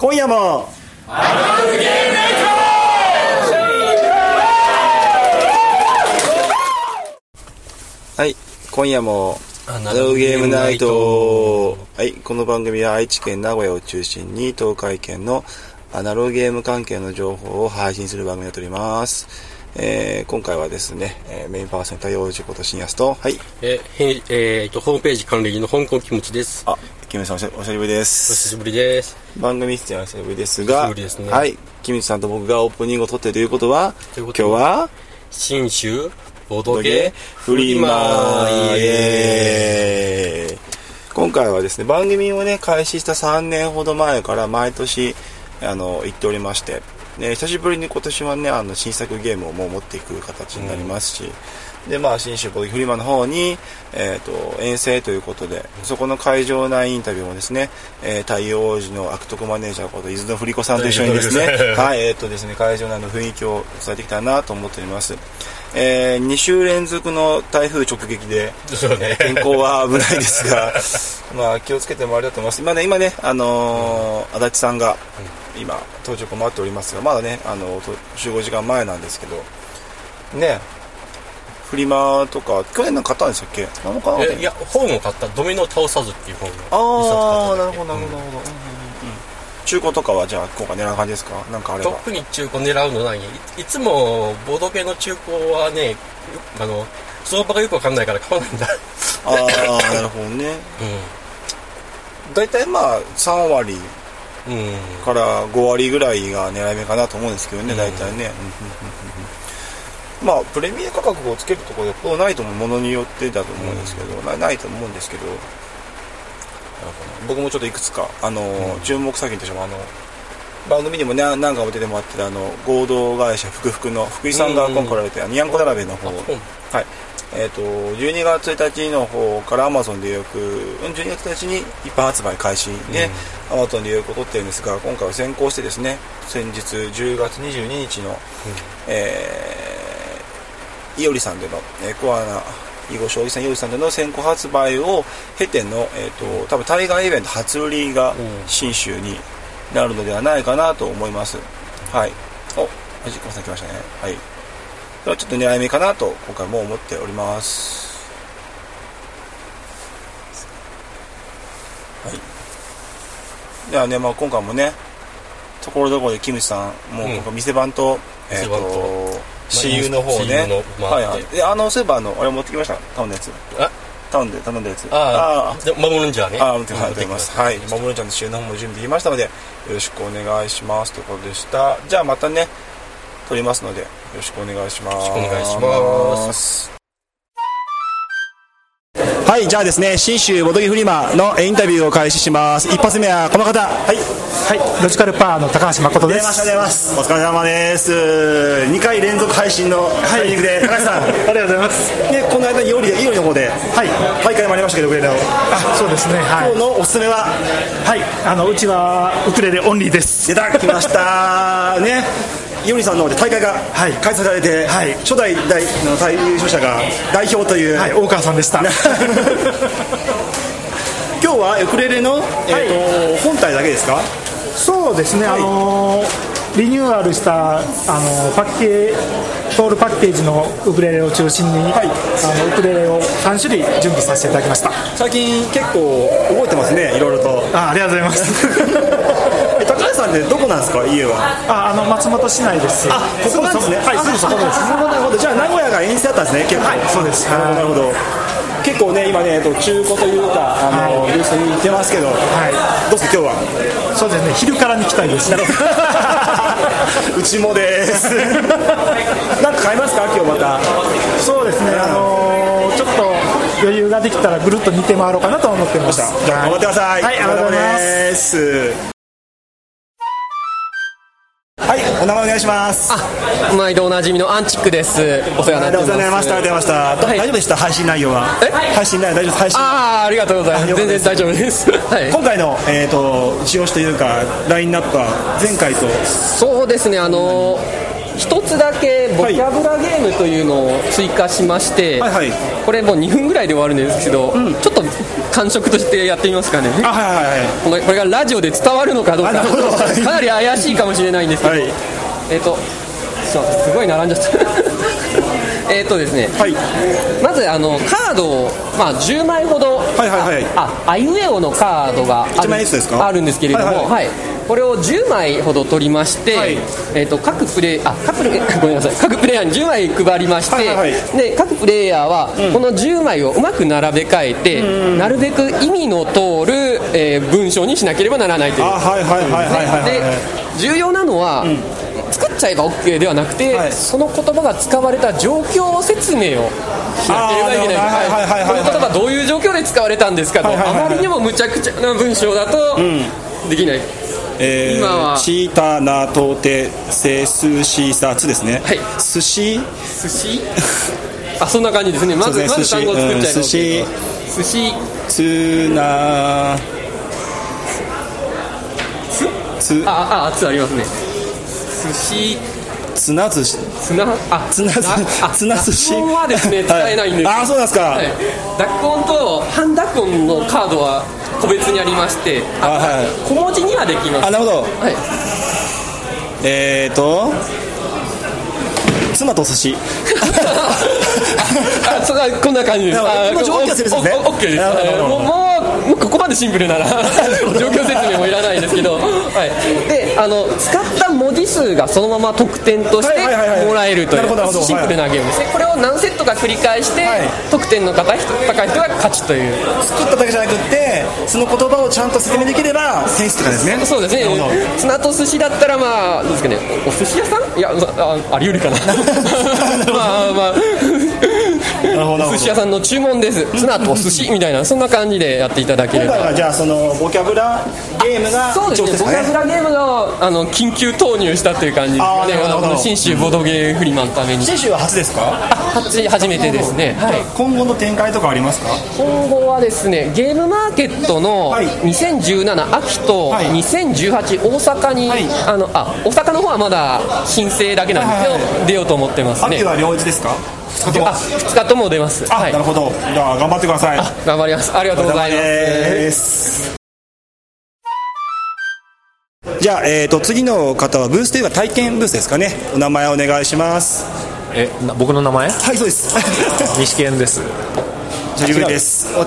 今夜もアナログゲームナイト。はい、今夜もアナログゲームナイト。はい、この番組は愛知県名古屋を中心に東海圏のアナログゲーム関係の情報を配信する番組になっております。今回はですね、メインパーソナリティ幼児こと新安と、はい、 ホームページ管理人の香港キムチです。 キムチさんお久しぶりです。 お久しぶりです。 番組出演は久しぶりですが、 久しぶりですね。 はい、キムチさんと僕がオープニングを撮っているということは、今日は新州ボドゲフリマイエーイ。今回はですね、番組をね開始した3年ほど前から毎年行っておりまして、久しぶりに今年はね新作ゲームをもう持っていく形になりますし、で新州ボドゲフリマの方に、遠征ということで、そこの会場内インタビューもですね、太陽王子の悪徳マネージャーこと伊豆の振り子さんと一緒にですねはい、ですね、会場内の雰囲気を伝えていきたいなと思っております。2週連続の台風直撃で、天候は危ないですが気をつけてもらいたいと思います。今ね足立さんが今到着を待っておりますが、まだね集合時間前なんですけどね、フリマとか去年なんか買ったんでしたっけ？ いや、本を買った。ドミノ倒さずっていう本がなるほど、中古とかはじゃあ今回狙う感じですか？なんかあれば特に中古狙うのない。いつもボード系の中古はね、相場がよくわかんないから買わないんだ。 なるほどね。だいたい3割から5割ぐらいが狙い目かなと思うんですけどね、だいたいね。プレミア価格をつけるところでこうないと思うものによってだと思うんですけど、ないと思うんですけど、僕もちょっといくつか注目作品としても番組にも何回も出てもらってる合同会社福々の福井さんが今来られてにゃんこ並べの方、はい、12月1日の方から Amazon で予約、12月1日に一般発売開始で Amazon で予約を取ってるんですが、今回は先行してですね、先日10月22日の、いおりさんでのコアな囲碁将棋さんいおりさんでの先行発売を経ての、多分対岸イベント初売りが新州になるのではないかなと思います。はい。藤子さん来ましたね。はい。ちょっと狙い目かなと今回も思っております。はい。ではね、今回もね、ところどころでキムチさんもう今回店番と、CU の方ね、そういえばあれ持ってきました。頼んだやつ。頼んだやつ。 守るんじゃね。 持ってきます。はい。守るんじゃのCUの方も準備できましたので、よろしくお願いしますということでした。じゃあまたね、撮りますのでよろしくお願いします。 よろしくお願いします。 はい、じゃあですね、新州ボドゲフリマのインタビューを開始します。一発目はこの方。はい、 ロジカルパワーの高橋誠です。 出ます。お疲れ様です。2回連続配信のタイミングで、高橋さんありがとうございます。 で、この間いおりの方で、大会もありましたけど、ウクレレの。 そうですね。 今日のおすすめは、 うちはウクレレオンリーです。 出た、来ましたね。いおりさんの方で大会が開催されて、初代の優勝者が代表という、 大川さんでした。 今日はウクレレの、本体だけですか？ そうですね、リニューアルしたトールパッケージのウクレレを中心に、ウクレレを3種類準備させていただきました。 最近結構覚えてますね、いろいろと。 ありがとうございます高橋さんってどこなんですか、家は？ 松本市内です。 ここなんですね。すぐそこです。なるほど。じゃあ名古屋が遠征だったんですね、結構。 そうです。 なるほど。結構ね、今ね、中古というかブースに行ってますけど、どうですか今日は？ そうですね、昼からに来たいです。 うちもです。なんか買いますか今日また？ そうですね、ちょっと余裕ができたらぐるっと見て回ろうかなと思ってました。 じゃあ頑張ってください。 ありがとうございます。 はい、お名前お願いします。 毎度おなじみのアンチックです。お世話になってます。 お世話になりました。大丈夫でした？配信内容は。配信内容大丈夫です？ ありがとうございます。全然大丈夫です。 今回の一押しというかラインナップは前回と。 そうですね、一つだけボキャブラゲームというのを追加しまして、これもう2分ぐらいで終わるんですけど、ちょっと感触としてやってみますかね。 あ、はいはいはい。 これがラジオで伝わるのかどうか、 なるほどかなり怪しいかもしれないんですけど、 はい、 すごい並んじゃったですね、 はい、 まずカードを、10枚ほど、 はいはいはい、 あいうえおのカードがあるんですけれども、はいはいはい、これを10枚ほど取りまして、はい、各プレイヤーに10枚配りまして、はいはいはい、で各プレイヤーはこの10枚をうまく並べ替えて、なるべく意味の通る、文章にしなければならないという。で、重要なのは、作っちゃえば OK ではなくて、はい、その言葉が使われた状況説明をしなければいけない。この言葉どういう状況で使われたんですかと、あまりにも無茶苦茶な文章だとできない。 今はチータナトテセスシーサツですね。はい。寿司そんな感じですね。まず単語を作っちゃえば OK。寿司ツナつありますね。寿司ツナ寿司ツナ寿司はですね使えないんです。 はい、そうなんですか。はい、 濁音と半濁音のカードは個別にありまして、はい、小文字にはできます。 なるほど。 はい、 ツナと寿司こんな感じです。OK です。もうここまでシンプルなら状況説明もいらないですけど、はい、で使った文字数がそのまま得点としてもらえるというシンプルなゲームですね。これを何セットか繰り返して、はい、得点の高い人が勝ちという。 作っただけじゃなくってその言葉をちゃんと説明できれば点数とかですね。 そうですね。ツナと寿司だったらどうですかね、お寿司屋さん、いやあり得るかな寿司屋さんの注文です、ツナと寿司みたいな、そんな感じでやっていただければ。 今回はじゃあそのボキャブラゲームがそうですね、ボキャブラゲームが緊急投入したという感じですね。信州ボードゲーフリマのために。 信州は初ですか？ 初めてですね。はい、 今後の展開とかありますか？ 今後はですね、ゲームマーケットの2017秋と2018大阪に、大阪の方はまだ申請だけなんですけど、出ようと思ってますね。 秋は両日ですか ？2日とも出ます。 なるほど。じゃあ頑張ってください。 頑張ります。ありがとうございます。 じゃあ、次の方はブースというか体験ブースですかね。お名前お願いします。 僕の名前？ はい、そうです西健です。 ジュリです。今日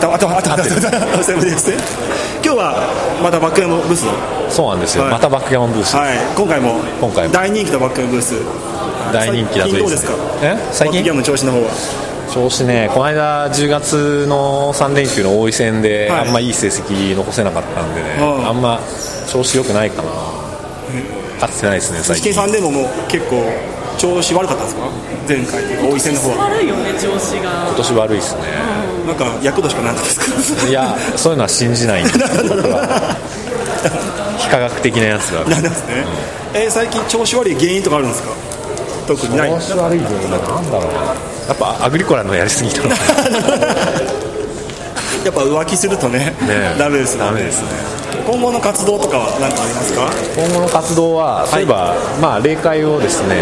はまたバックヤモンブース。 そうなんですよ、またバックヤモンブース、 はい、今回も大人気のバックヤモンブース。 大人気だといいですね。 最近バックヤモン調子の方は？ 調子ね、この間10月の3連休の大井戦であんまいい成績残せなかったんでね、あんま調子良くないかな。勝ってないですね最近。 西健さんでももう結構調子悪かったんですか？前回大井戦の方は。 悪いよね、調子が。 今年悪いですね。 なんか厄年かなんかですか？ いや、そういうのは信じないんです僕は非科学的なやつだなんですね。最近調子悪い原因とかあるんですか？特にない。 調子悪い原因なんだろうな。やっぱアグリコラのやりすぎたのやっぱ浮気するとねダメですね。今後の活動とかは何かありますか？ 今後の活動は、そういえば、例会をですね、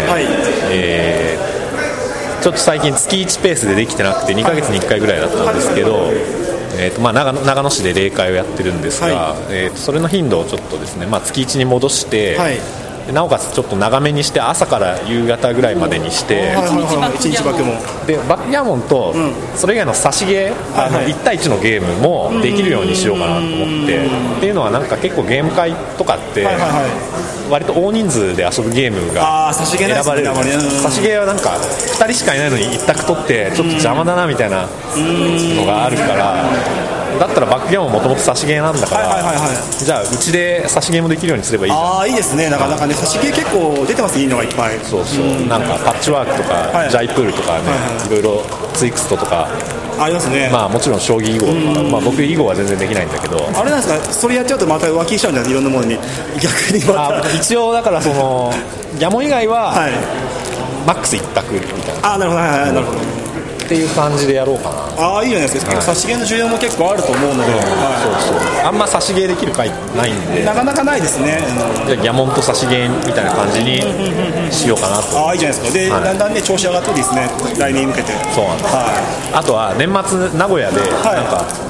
ちょっと最近月1ペースでできてなくて2ヶ月に1回ぐらいだったんですけど、長野市で例会をやってるんですが、それの頻度をちょっとですね、月1に戻して、なおかつちょっと長めにして朝から夕方ぐらいまでにして 1日バックモンでバックギャモンとそれ以外の差しゲー、1対1のゲームもできるようにしようかなと思って、っていうのはなんか結構ゲーム会とかって割と大人数で遊ぶゲームが選ばれる。差しゲーはなんか2人しかいないのに1択取ってちょっと邪魔だなみたいなのがあるから、だったらバックギャモンもともと差しゲーなんだから、じゃあうちで差しゲーもできるようにすればいいじゃん。 いいですね。なかなかね、差しゲー結構出てます。いいのがいっぱい。 そうそう、なんかパッチワークとか、ジャイプールとかね、いろいろツイクストとかありますね。 もちろん将棋囲碁とか、僕囲碁は全然できないんだけど、 あれなんですか、それやっちゃうとまた浮気しちゃうんじゃない、いろんなものに。逆にまた一応だからそのギャモン以外は、マックス一択みたいな。 なるほど、なるほどっていう感じでやろうかな。 いいじゃないですか。差しゲーの需要も結構あると思うので、 あんま差しゲーできる回ないんで、 なかなかないですね。 じゃあギャモンと差しゲーみたいな感じにしようかなと。 いいじゃないですか。で、だんだんね調子上がってですね、来年に向けて。 そうなんです。あとは年末名古屋でなんか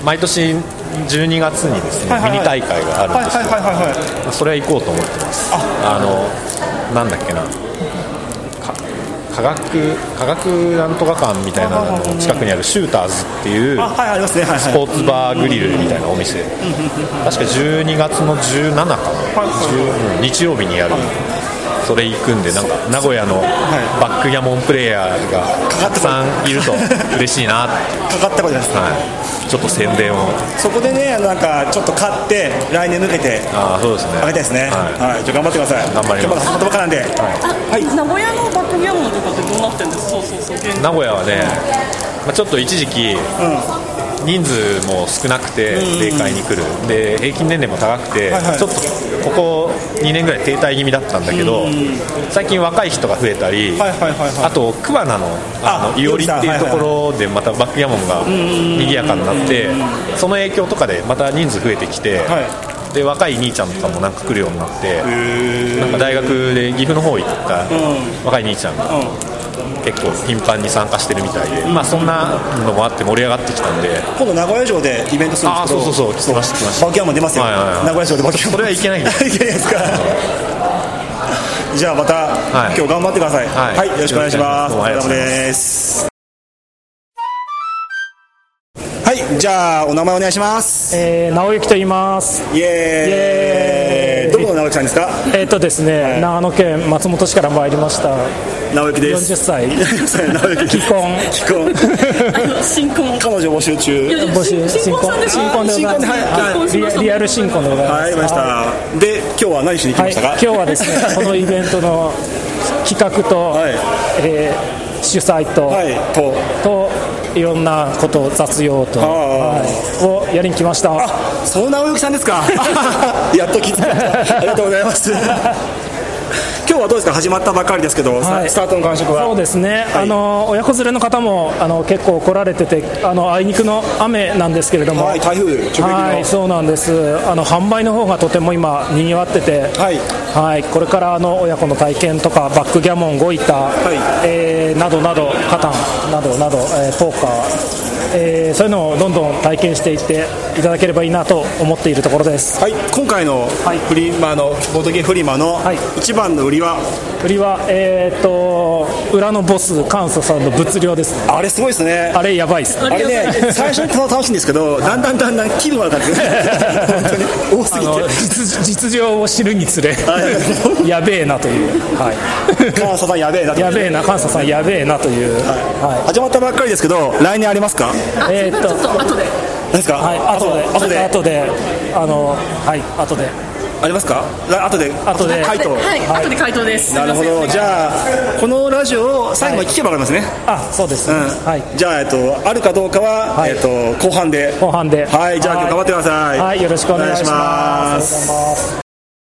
毎年12月にですね、ミニ大会があるんですけど、それは行こうと思ってます。なんだっけな、科学なんとか館みたいなのの近くにあるシューターズっていうスポーツバーグリルみたいなお店、確か12月の17かな、日曜日にやる。それ行くんで、なんか名古屋のバックギャモンプレイヤーがたくさんいると嬉しいなって。 かかったことです、 ちょっと宣伝をそこでね、なんかちょっと買って来年抜けてそうですね、 あげたいですね。はい、じゃ頑張ってください。 頑張ります。 今日まだ始まったばっかなんで。 名古屋のバックギャモンとかってどうなってるんですか？ 名古屋はね、ちょっと一時期、人数も少なくて正解に来る、で平均年齢も高くて、ちょっとここ2年ぐらい停滞気味だったんだけど、最近若い人が増えたり、あと桑名のいおりっていうところでまたバックギャモンが賑やかになって、その影響とかでまた人数増えてきて、で若い兄ちゃんとかもなんか来るようになって、なんか大学で岐阜の方行った若い兄ちゃんが結構頻繁に参加してるみたいで、そんなのもあって盛り上がってきたんで、 今度名古屋城でイベントするんですけど、 そう来ましたバックギャモン出ますよ、名古屋城でバックギャモン。 それはいけないんですいけないですか。じゃあまた、今日頑張ってください。はい、よろしくお願いします。お疲れ様です。はい、じゃあお名前お願いします。 直之と言います。 イエーイ。どこの直之さんですか？ ですね、長野県松本市から参りました直之です。 40歳直之既婚新婚、 彼女募集中。 新婚でございます。リアル新婚でございます。 はい、ました。で、今日は何しに来ましたか？ 今日はですね、このイベントの企画と、主催といろんなこと雑用と、をやりに来ました。 その直之さんですか？やっと気づきました。ありがとうございます。今日はどうですか？始まったばかりですけど、スタートの感触は。 そうですね、親子連れの方も結構来られてて、あいにくの雨なんですけれども、 台風直撃の。 そうなんです。販売の方がとても今にぎわってて、これから親子の体験とかバックギャモン、ゴイタ、などなど、カタンなどなど、ポーカー、そういうのをどんどん体験していっていただければいいなと思っているところです。 今回のフリマのボードゲームフリマの一番の売りは、裏のボスカンサさんの物量ですね。あれすごいですね。 あれやばいです。 あれね、最初に楽しいんですけど、だんだん気分悪かったですね。本当に多すぎて、 実情を知るにつれやべえなという、 カンサさんやべえなという、 カンサさんやべえなという、 始まったばっかりですけど、来年ありますか？ ちょっと後で。 何ですか？ 後でありますか？後で回答。 後で回答です。 なるほど。じゃあこのラジオを最後まで聞けばわかりますね。 そうです。 じゃああるかどうかは後半で。はい。じゃあ今日頑張ってください。 よろしくお願いします。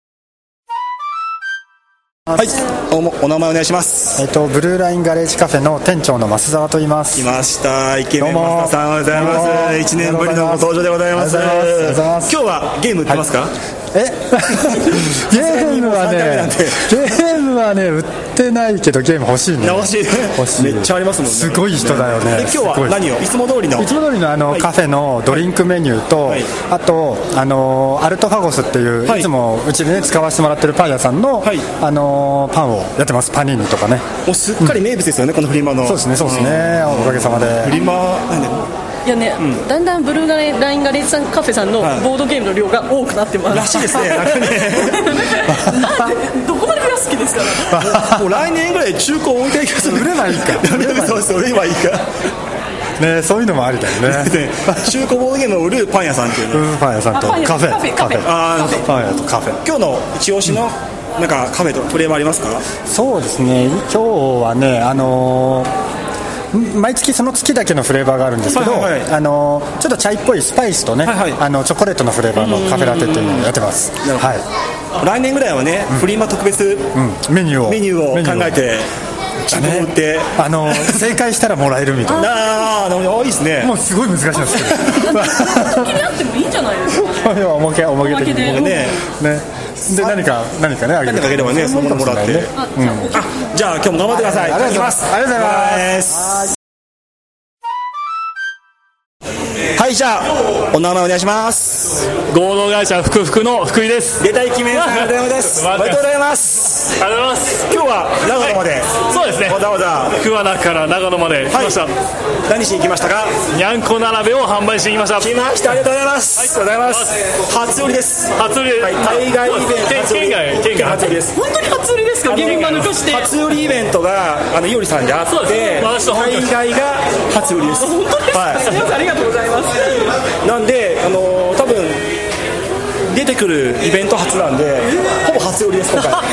はい、お名前お願いします。 ブルーラインガレージカフェの店長の増沢と言います。 来ました、イケメン増田さん、おはようございます。1年ぶりのご登場でございます。今日はゲーム売ってますか？ ゲームはね売ってないけどゲーム欲しいね。 欲しい。めっちゃありますもんね。 すごい人だよね。 今日は何を？いつも通りのカフェのドリンクメニューと、あとアルトファゴスっていういつもうちでね使わせてもらってるパン屋さんのパンをやってます。パニーニとかね。 もうすっかり名物ですよね、このフリマの。 そうですね。おかげさまで。 フリマなんで。 いやね、だんだんブルーラインガレージカフェさんのボードゲームの量が多くなってます。 らしいですね。 どこまで増やす気ですか？ もう来年ぐらい中古置いていきます。 売ればいいか。 売ればいいか。 ね、そういうのもありだよね。 中古ボードゲームを売るパン屋さんっていうの。 パン屋さんとカフェ。パン屋とカフェ。 今日の一押しのなんかカフェとフレーバーありますか？ そうですね。今日はね毎月その月だけのフレーバーがあるんですけど、ちょっとチャイっぽいスパイスとね、チョコレートのフレーバーのカフェラテっていうのをやってます。 来年ぐらいはね、フリマ特別メニューを考えて売って正解したらもらえるみたいな。 いいですね。 もうすごい難しいんですけど。 お気にあってもいいんじゃないですか？ おまけ的にね。で何かねあげればね、そのものもらって。じゃあ今日も頑張ってください。 ありがとうございます。 ははい、じゃあお名前お願いします。 合同会社ふくふくの福井です。 出たい記念さんの電話です。おめでとうございます。 ありがとうございます。 今日は長野まで、 そうですね、 わざわざ桑名から長野まで来ました。 何しに来ましたか？ にゃんこ並べを販売しに来ました。 来ました、ありがとうございます。ありがとうございます。初売りです。 初売り、 海外イベント県外初売りです。 本当に初売りですか？現場抜かして初売りイベントがいおりさんであって、海外が初売りです。 本当ですか？ありがとうございます。 なんで多分出てくるイベント初なんで、ほぼ初売りです今回。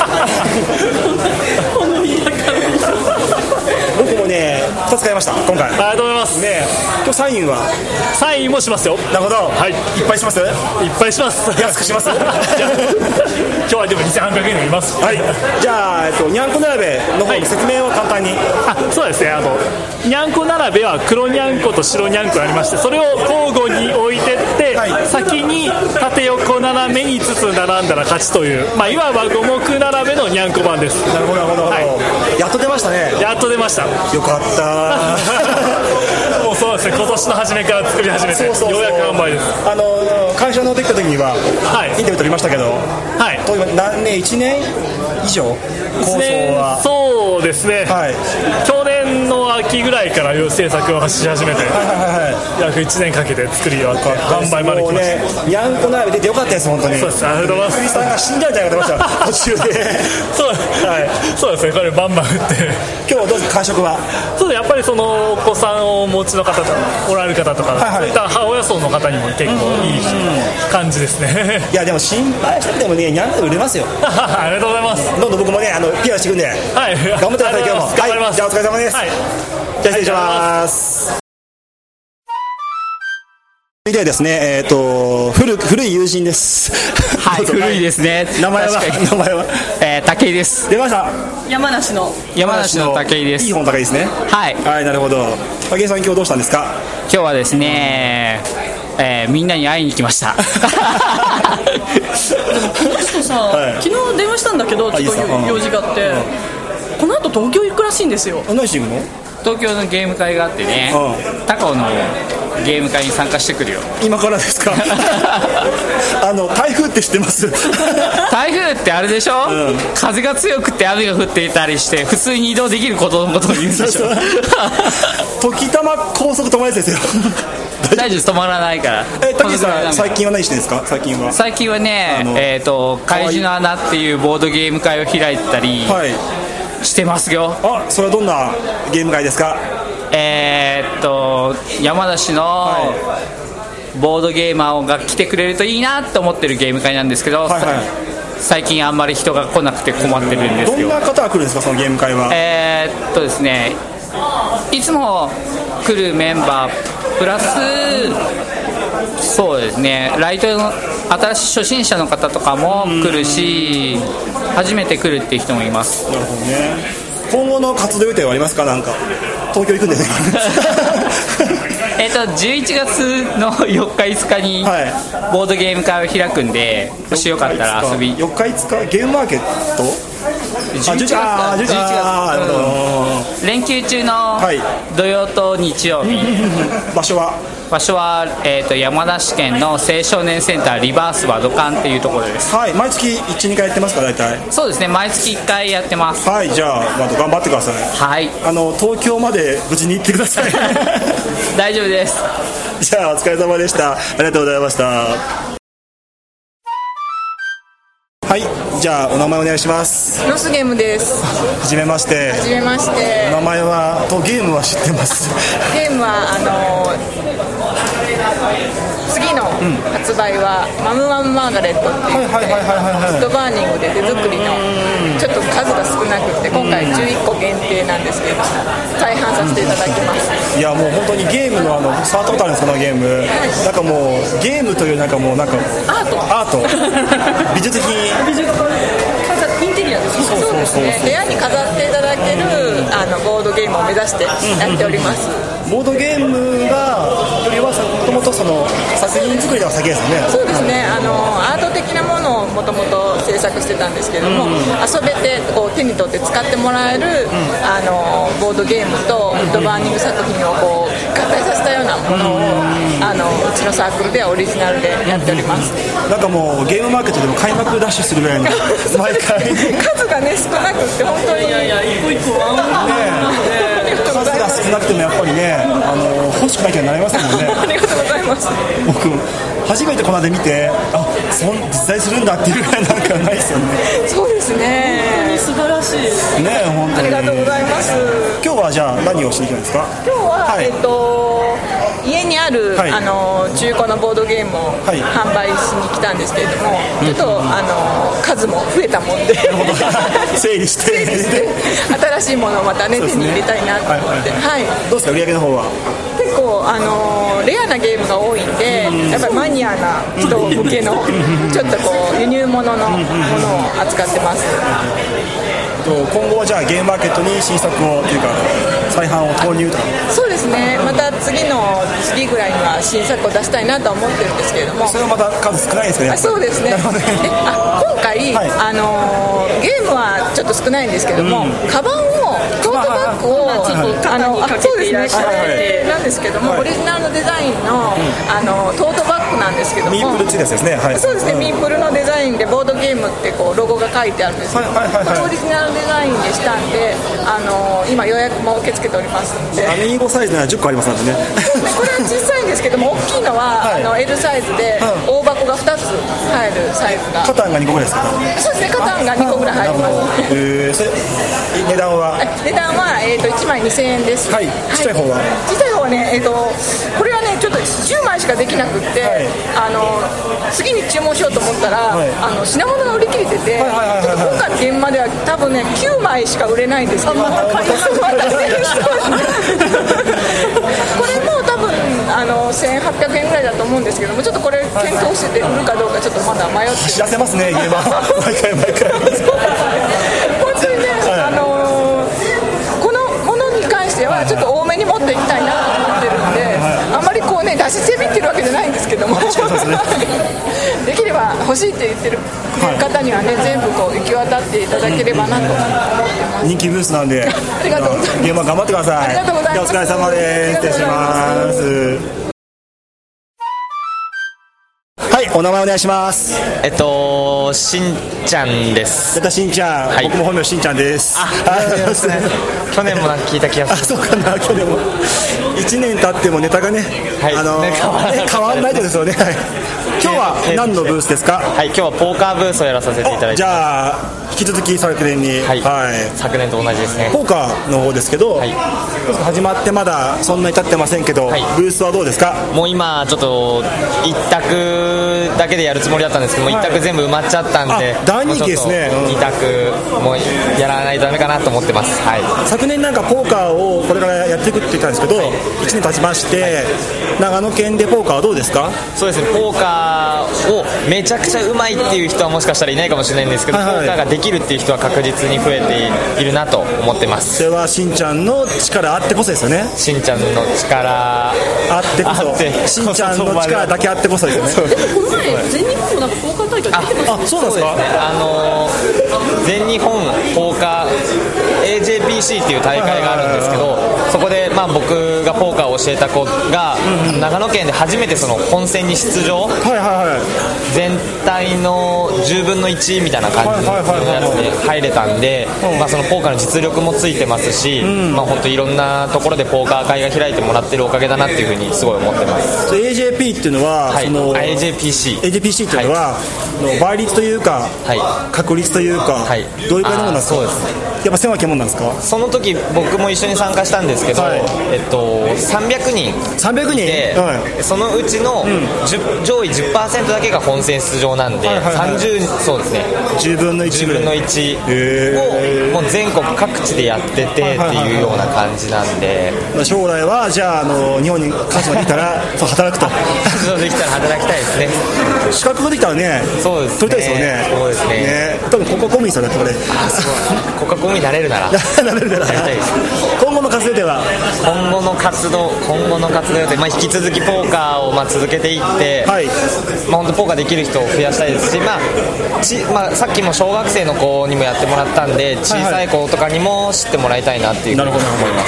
僕もね2つ買いました今回。 ありがとうございますね。今日サインもしますよ。 なるほど、 はい、 いっぱいします。 いっぱいします。 安くします。 今日はでも2800円で売ります。 はい、じゃあにゃんこ並べの方の説明を簡単に。 そうですね、にゃんこ並べは黒にゃんこと白にゃんこありまして、それを交互に置いてって、先に縦横斜めに5つ並んだら勝ちという、いわば五目並べのにゃんこ版です。 なるほどなるほど、やっと出ましたね。 やっと出ました。 よかったもうそうですね、今年の初めから作り始めて、ようやく販売です。 会社のできた時には、インタビュー取りましたけど、何年、1年以上構想は。 そうですね、去年の秋ぐらいから制作をし始めて、約1年かけて作り終わって販売まで来ました。 にゃんこ並べ出てよかったです、本当に。 そうです、ありがとうございます。 福井さんが死んじゃうんじゃないかと思いました途中で。 そうですね、これバンバン打って今日どうですか、感触は。 そうです、やっぱりお子さんをお持ちの方おられる方とか、そういった母親層の方にも結構いい感じですね。 いやでも心配しててもね、にゃんこ売れますよ。 ありがとうございます。 どんどん僕もねピアしていくんで、頑張ってください。今日も頑張ります。 じゃあお疲れ様です。じゃあ失礼します。ではですね、古い友人です。 はい、古いですね。 名前は武井です。 出ました。 山梨の武井です。 いい本武井ですね。 はい、 なるほど。武井さん、今日どうしたんですか？ 今日はですね、みんなに会いに来ました。 でもこの人さ、昨日電話したんだけど、ちょっと用事があって、この後東京行くらしいんですよ。 何しに行くの？ 東京のゲーム会があってね、高尾のゲーム会に参加してくるよ。 今からですか？台風って知ってます？ 台風ってあれでしょ、風が強くて雨が降っていたりして普通に移動できることのことを言うんでしょ。 時たま高速止まるやつですよ。 大丈夫、止まらないから。 武井さん、最近は何してるんですか？ 最近はね、怪獣の穴っていうボードゲーム会を開いたりしてますよ。 それはどんなゲーム会ですか？ 山梨のボードゲーマーが来てくれるといいなと思ってるゲーム会なんですけど、最近あんまり人が来なくて困ってるんですよ。 どんな方が来るんですか、そのゲーム会は？ ですね、いつも来るメンバープラス、そうですね、ライトの新しい初心者の方とかも来るし、初めて来るっていう人もいます。 なるほどね。今後の活動予定はありますか？なんか東京行くんですね。 11月の4日5日にボードゲーム会を開くんで、もしよかったら遊び。 4日5日ゲームマーケット 11月連休中の土曜と日曜日。 場所は山梨県の青少年センターリバースバドカンっていうところです。 毎月 1,2 回やってますか？大体。 そうですね、毎月1回やってます。 じゃあ頑張ってください。東京まで無事に行ってください。 大丈夫です。 じゃあお疲れ様でした。ありがとうございました。じゃあお名前お願いします。 ロスゲームです。 はじめまして。お名前はゲームは知ってます。 ゲームは次の発売はマムマムマーガレットっていうウッドバーニングで手作りのちょっと数が少なくて、今回11個限定なんですけど再販させていただきます。 いやもう本当にゲームの触ったことあるんですか？このゲームなんかもうゲームというなんかもうなんかアート美術品インテリアです。そうですね。部屋に飾っていただけるボードゲームを目指してやっております。 ボードゲームがよりはもともとその作品作りが先ですね。 そうですね。アート的なものをもともと制作してたんですけども、遊べてこう手に取って使ってもらえるボードゲームとウッドバーニング作品をこう合体させたようなものをうちのサークルではオリジナルでやっております。 なんかもうゲームマーケットでも開幕ダッシュするぐらいの毎回数がね少なくって本当に一個一個ワン数が少なくてもやっぱりね欲しくなきゃなりますもんね。 ありがとうございます。 僕初めてこの間見て実在するんだっていうぐらいなんかないですよね。 そうですね。 本当に素晴らしいですね。本当にありがとうございます。 今日はじゃあ何をしに来たんですか？ 今日は、家にある、中古のボードゲームを販売しに来たんですけれども、ちょっと数も増えたもんで整理して新しいものをまたね、手に入れたいなと思って、 どうですか売り上げの方は？ 結構レアなゲームが多いんで、やっぱりマニアな人向けのちょっとこう輸入物のものを扱ってます。 今後はじゃあゲームマーケットに新作をというか再販を投入とか。 そうですね。また次ぐらいには新作を出したいなとは思ってるんですけれども、 それはまた数少ないですね。 そうですね。今回、ゲームはちょっと少ないんですけども、カバンをトートバッグをそうですねなんですけども、オリジナルのデザインのトートバッグなんですけども、 ミープルついたやつですね。 そうですね。ミープルのデザインでボードゲームってこうロゴが書いてあるんですけど、これオリジナルデザインでしたんで、今予約も受け付けておりますので。 A5 サイズなら10個ありますのでね。 これは小さいんですけども、大きいのはL サイズで大箱が2つ入るサイズが。 カタンが2個ぐらいですか？ そうですね。カタンが2個ぐらい入ります。 それ値段は 1枚2000円です。 ちっちゃい方はね、これはねちょっと10枚しかできなくって、次に注文しようと思ったら、品物が売り切れてて、今回の現場では多分ね9枚しか売れないんですけど、これも多分1800円ぐらいだと思うんですけども、ちょっとこれ検討してて売るかどうかちょっとまだ迷って知らせますね。毎回本当にね、このものに関してはちょっと多めに持っていきたいなと思ってるんで、あんまりこうね出しせびってるわけじゃないんですけども、できれば欲しいって言ってる方にはね全部こう行き渡っていただければなと思ってます。 人気ブースなんでありがとうございます。 ゲームは頑張ってください。 ありがとうございます。 お疲れ様です。失礼します。はい、お名前お願いします。 しんちゃんです。 しんちゃん、僕も本名しんちゃんです。 去年もなんか聞いた気がする。 そうかな、去年も1年経ってもネタがね、変わらないですよね。今日は何のブースですか？ 今日はポーカーブースをやらさせていただいて。 じゃあ引き続き昨年に、 昨年と同じですね。 ポーカーの方ですけど、始まってまだそんなに経ってませんけど、ブースはどうですか？ もう今ちょっと一択だけでやるつもりだったんですけども、一択全部埋まっちゃったんで、 大人気ですね。 二択もうやらないとダメかなと思ってます。 昨年なんかポーカーをこれからやっていくって言ったんですけど、1年経ちまして、長野県でポーカーはどうですか？ そうですね。ポーカーをめちゃくちゃうまいっていう人はもしかしたらいないかもしれないんですけど、ポーカーができるっていう人は確実に増えているなと思ってます。 それはしんちゃんの力あってこそですよね。 しんちゃんの力あってこそ、しんちゃんの力だけあってこそですよね。 この前全日本もなんかポーカー大会出てました。 そうなんですか？ 全日本ポーカー AJPC っていう大会があるんですけど、そこで僕がポーカーを教えた子が長野県で初めてその本戦に出場、全体の10分の1みたいな感じのやつに入れたんで、そのポーカーの実力もついてますし、本当いろんなところでポーカー会が開いてもらってるおかげだなっていうふうにすごい思ってます。 AJP っていうのは、 AJPC っていうのは、倍率というか、確率というか、どういう感じのものなんですか？やっぱ狭きもんなんですか？ その時僕も一緒に参加したんですけど、300人で、そのうちの上位 10% だけが本戦出場なんで、そうですね、 10分の1 をもう全国各地でやっててっていうような感じなんで、 将来はじゃあ日本に勝つのができたら働くとできたら働きたいですね。 資格ができたらね、 そうですね、 取りたいですよね。 そうですね。 多分国家公務員さんだってこれ。 国家公務員になれるならやりたいです。 今後の活動では今後の活動予定、引き続きポーカーを続けていって、本当ポーカーできる人を増やしたいですし、さっきも小学生の子にもやってもらったんで、小さい子とかにも知ってもらいたいなっていうふうに思います。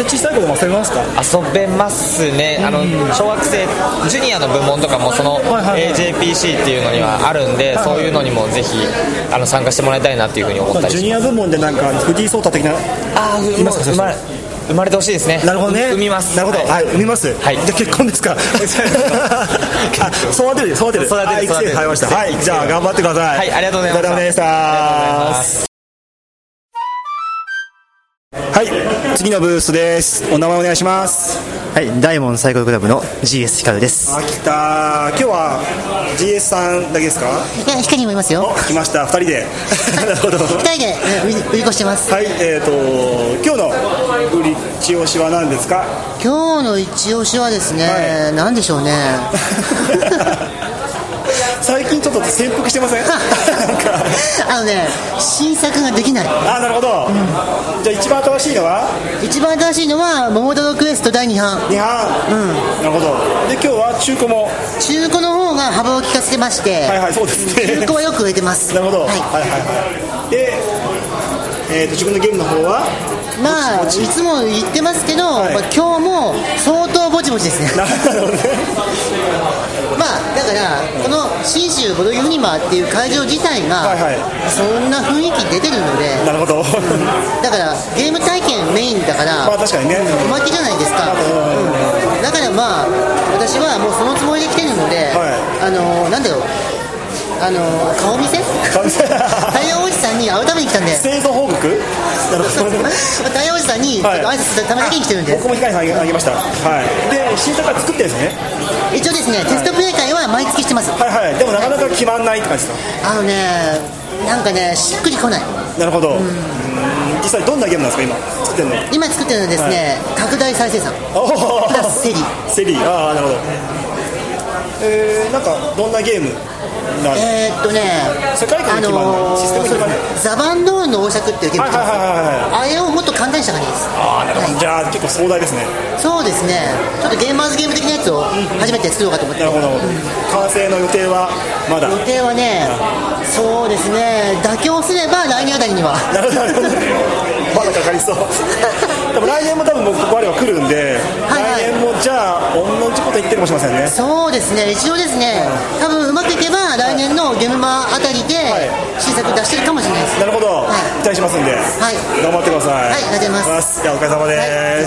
小さい子も遊べますか？ 遊べますね。小学生ジュニアの部門とかもその AJPC っていうのにはあるんで、そういうのにもぜひ参加してもらいたいなっていうふうに思ったりします。 ジュニア部門でなんか藤井聡太的な、いますか？ 生まれてほしいですね。 なるほどね。 産みます。 なるほど。産みます。じゃあ結婚ですか？育てる。はい、ました。はい、じゃあ頑張ってください。 はい、ありがとうございました。 はい、次のブースです。お名前お願いします。 はい、大門サイコロクラブの GS ヒカルです。 来た。今日は GS さんだけですか？ いや、光にもいますよ。 来ました、2人で。なるほど。 2人で売り越してます。 はい、今日の売り一押しは何ですか？ 今日の一押しはですね、何でしょうね。 最近ちょっと潜伏してません？ 新作ができない。 なるほど。じゃあ一番新しいのは桃太郎クエスト第2版。 なるほど。で今日は中古の方が幅を利かせてまして、 そうですね。 中古はよく売れてます。 なるほど。で自分のゲームの方は？ いつも言ってますけど、今日も相当ぼちぼちですね。 なるほどね。 だからこの信州ボドゲフニマっていう会場自体がそんな雰囲気出てるので、 なるほど。 だからゲーム体験メインだから、 確かにね、 おまけじゃないですか。だから私はもうそのつもりで来てるので、なんだろう、顔見せ太陽おじさんに会うために来たんで、 製造報告。 太陽おじさんに挨拶するためだけに来てるんで。 僕も光にあげました。で新作は作ってるんですね。 一応ですね、テストプレイ会は毎月してます。 でもなかなか決まんないって感じですか？ なんかね、しっくりこない。 なるほど。実際どんなゲームなんですか今作ってるのはですね、拡大再生産プラスセリ。 なるほど。なんかどんなゲーム？世界観の基盤、システム基盤。 ザバンドールの王爵っていうゲームです。あれをもっと簡単にした感じです。 なるほど。じゃあ結構壮大ですね。 そうですね。ちょっとゲーマーズゲーム的なやつを初めて作ろうかと思って。 なるほど。完成の予定はまだ？ 予定はね、そうですね、妥協すれば来年あたりには。 なるほど。まだかかりそう。でも来年も多分ここあれば来るんで、来年もじゃあ同じこと言ってるかもしれませんね。 そうですね、一応ですね、多分うまくいけば来年のゲームマあたりで新作出してるかもしれないです。 なるほど。期待しますんで、頑張ってください。 ありがとうございます。 じゃあお疲れ様です。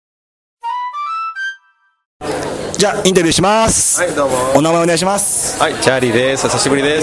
じゃあインタビューします。 はい、どうも。 お名前お願いします。 はい、チャーリーです。久しぶりです。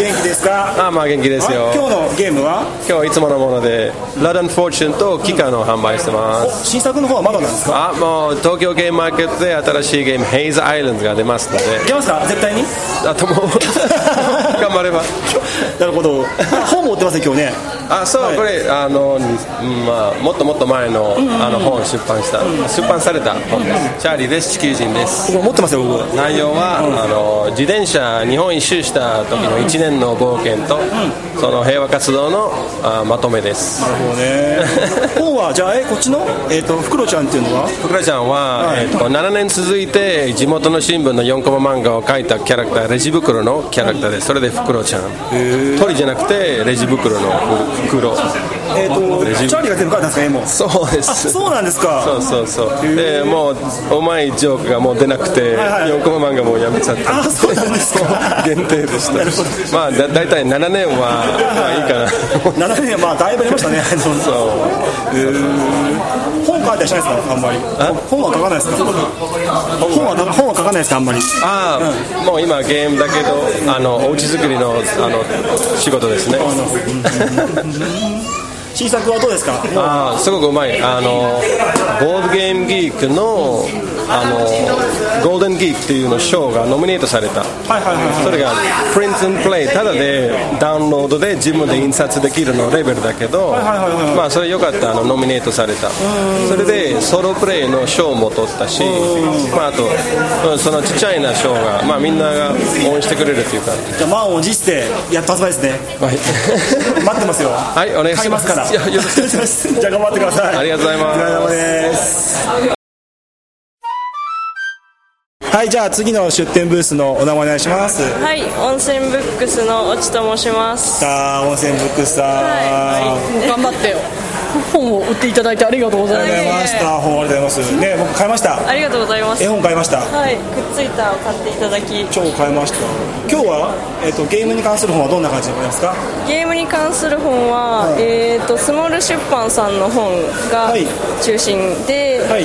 元気ですか？ 元気ですよ。 今日のゲームは？ 今日はいつものものでラダンフォーチュンとキカの販売してます。 新作の方はまだなんですか？ もう東京ゲームマーケットで新しいゲームヘイズアイランドが出ますので。 出ますか？絶対に？ 頑張れば。 なるほど。本も売ってますね今日ね。 そう、これもっと前の本出版された本です。チャーリーです。地球人です。 僕持ってますよ。 内容は自転車日本一周した時の1年の冒険とその平和活動のまとめです。 なるほどね。本はじゃあこっちのフクロちゃんっていうのは？ フクロちゃんは7年続いて地元の新聞の4コマ漫画を描いたキャラクター、レジ袋のキャラクターです。それでフクロちゃん。鳥じゃなくてレジ袋の袋。 チャーリーが全部描いたんですか？絵も。 そうです。 そうなんですか。 そうでもうお前ジョークがもう出なくて4コマ漫画もうやめちゃった。 そうなんですか。 限定でした。だいたい7年はいいかな。 7年はだいぶありましたね。本書いたりしないですか？あんまり。本は書かないですか？本は書かないですか？あんまり。 もう今ゲームだけどお家作りの仕事ですね。 新作はどうですか？ すごくうまい。ボードゲームギークのゴールデンギークっていうの賞がノミネートされた。それがプリント&プレイ、ただでダウンロードで自分で印刷できるのレベルだけど、それよかった。ノミネートされた。それでソロプレイの賞も取ったし、あとそのちっちゃいな賞が、みんなが応援してくれるっていうか。 じゃあ満を持してやっと発売ですね。待ってますよ。 はい、お願いします。 買いますから。よろしくお願いします。じゃあ頑張ってください。 ありがとうございます。 お疲れ様です。はい、じゃあ次の出店ブースのお名前お願いします。 はい、温泉ブックスの越智と申します。 さあ、温泉ブックスさん、 頑張って本を売っていただいてありがとうございます。 ありがとうございました。本ありがとうございます。ね、僕買いました。 ありがとうございます。 絵本買いました。 はい、くっついたを買っていただき超買いました。今日は、ゲームに関する本はどんな感じでございますか？ ゲームに関する本は、スモール出版さんの本が中心で、 はい、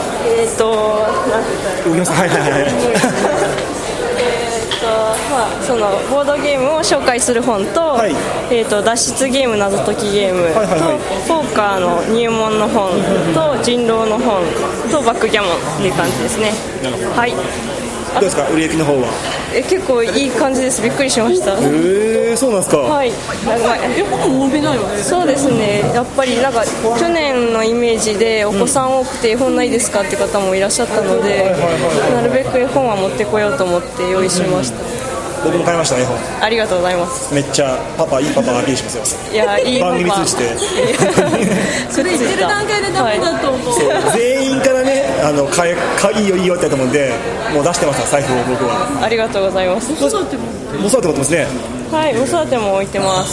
そのボードゲームを紹介する本と、脱出ゲーム謎解きゲームと、ポーカーの入門の本と人狼の本とバックギャモンっていう感じですね。はい。 どうですか、売り上げの方は？ 結構いい感じです。びっくりしました。 そうなんですか。 はい。 本も読めないわね。 そうですね。やっぱりなんか去年のイメージでお子さん多くて絵本ないですかって方もいらっしゃったので、なるべく絵本は持ってこようと思って用意しました。 僕も買いました、絵本。 ありがとうございます。 めっちゃいいパパアピールしますよ。 いや、いいパパ。 番組通じて。 それ言ってる段階でダメだと思う。 全員からね、いいよいいよってやったもんで、もう出してました、財布を僕は。 ありがとうございます。 子育て持ってますね。 はい、子育ても置いてます。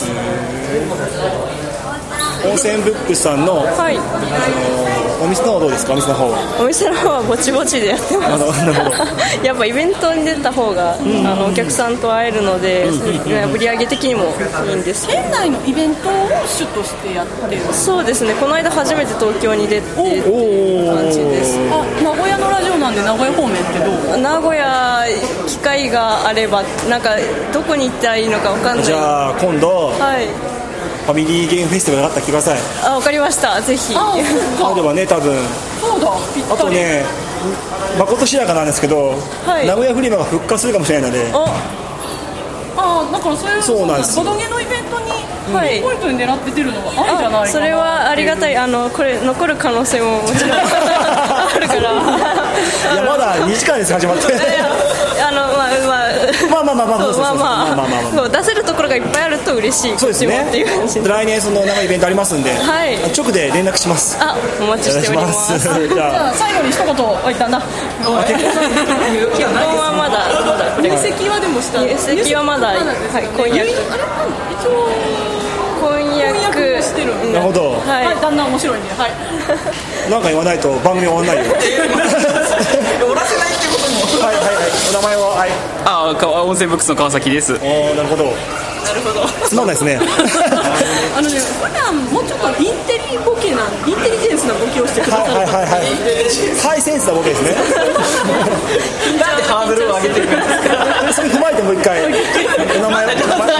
温泉ブックさんの、お店の方はどうですか？お店の方は。 お店の方はぼちぼちでやってます。やっぱイベントに出た方が、お客さんと会えるので、売り上げ的にもいいんです。 県内のイベントを主としてやってる？ そうですね。この間初めて東京に出てっていう感じです。 名古屋のラジオなんで名古屋方面ってどう？ 名古屋機会があれば、なんかどこに行ったらいいのか分かんない。 じゃあ今度。ファミリーゲームフェスティバルがあったら来てください。 わかりました。ぜひ。 あればね、多分。 そうだ。 あとね、まことしやかなんですけど、名古屋フリマが復活するかもしれないので。 だからそうなんです。ボドゲのイベントにピンポイントに狙って出るのがあるんじゃないかな。 それはありがたい。これ残る可能性ももちろんあるから。いや、まだ2時間です始まって。 出せるところがいっぱいあると嬉しい。 そうですね。来年そのイベントありますんで、直で連絡します。 お待ちしております。 じゃあ最後に一言置いたな。 結婚はまだ。 入籍はでもした。 入籍はまだ。婚約。 してる。 なるほど。 だんだん面白いんで。 なんか言わないと番組終わんないよ。 終わらせないってことも。 お名前は。 温泉ブックスの川崎です。 なるほど。つまんないですね。 普段もうちょっとインテリジェンスなボケをしてくださる。 ハイセンスなボケですね。 なんでハードルを上げてるんですか？ それ踏まえてもう一回。お名前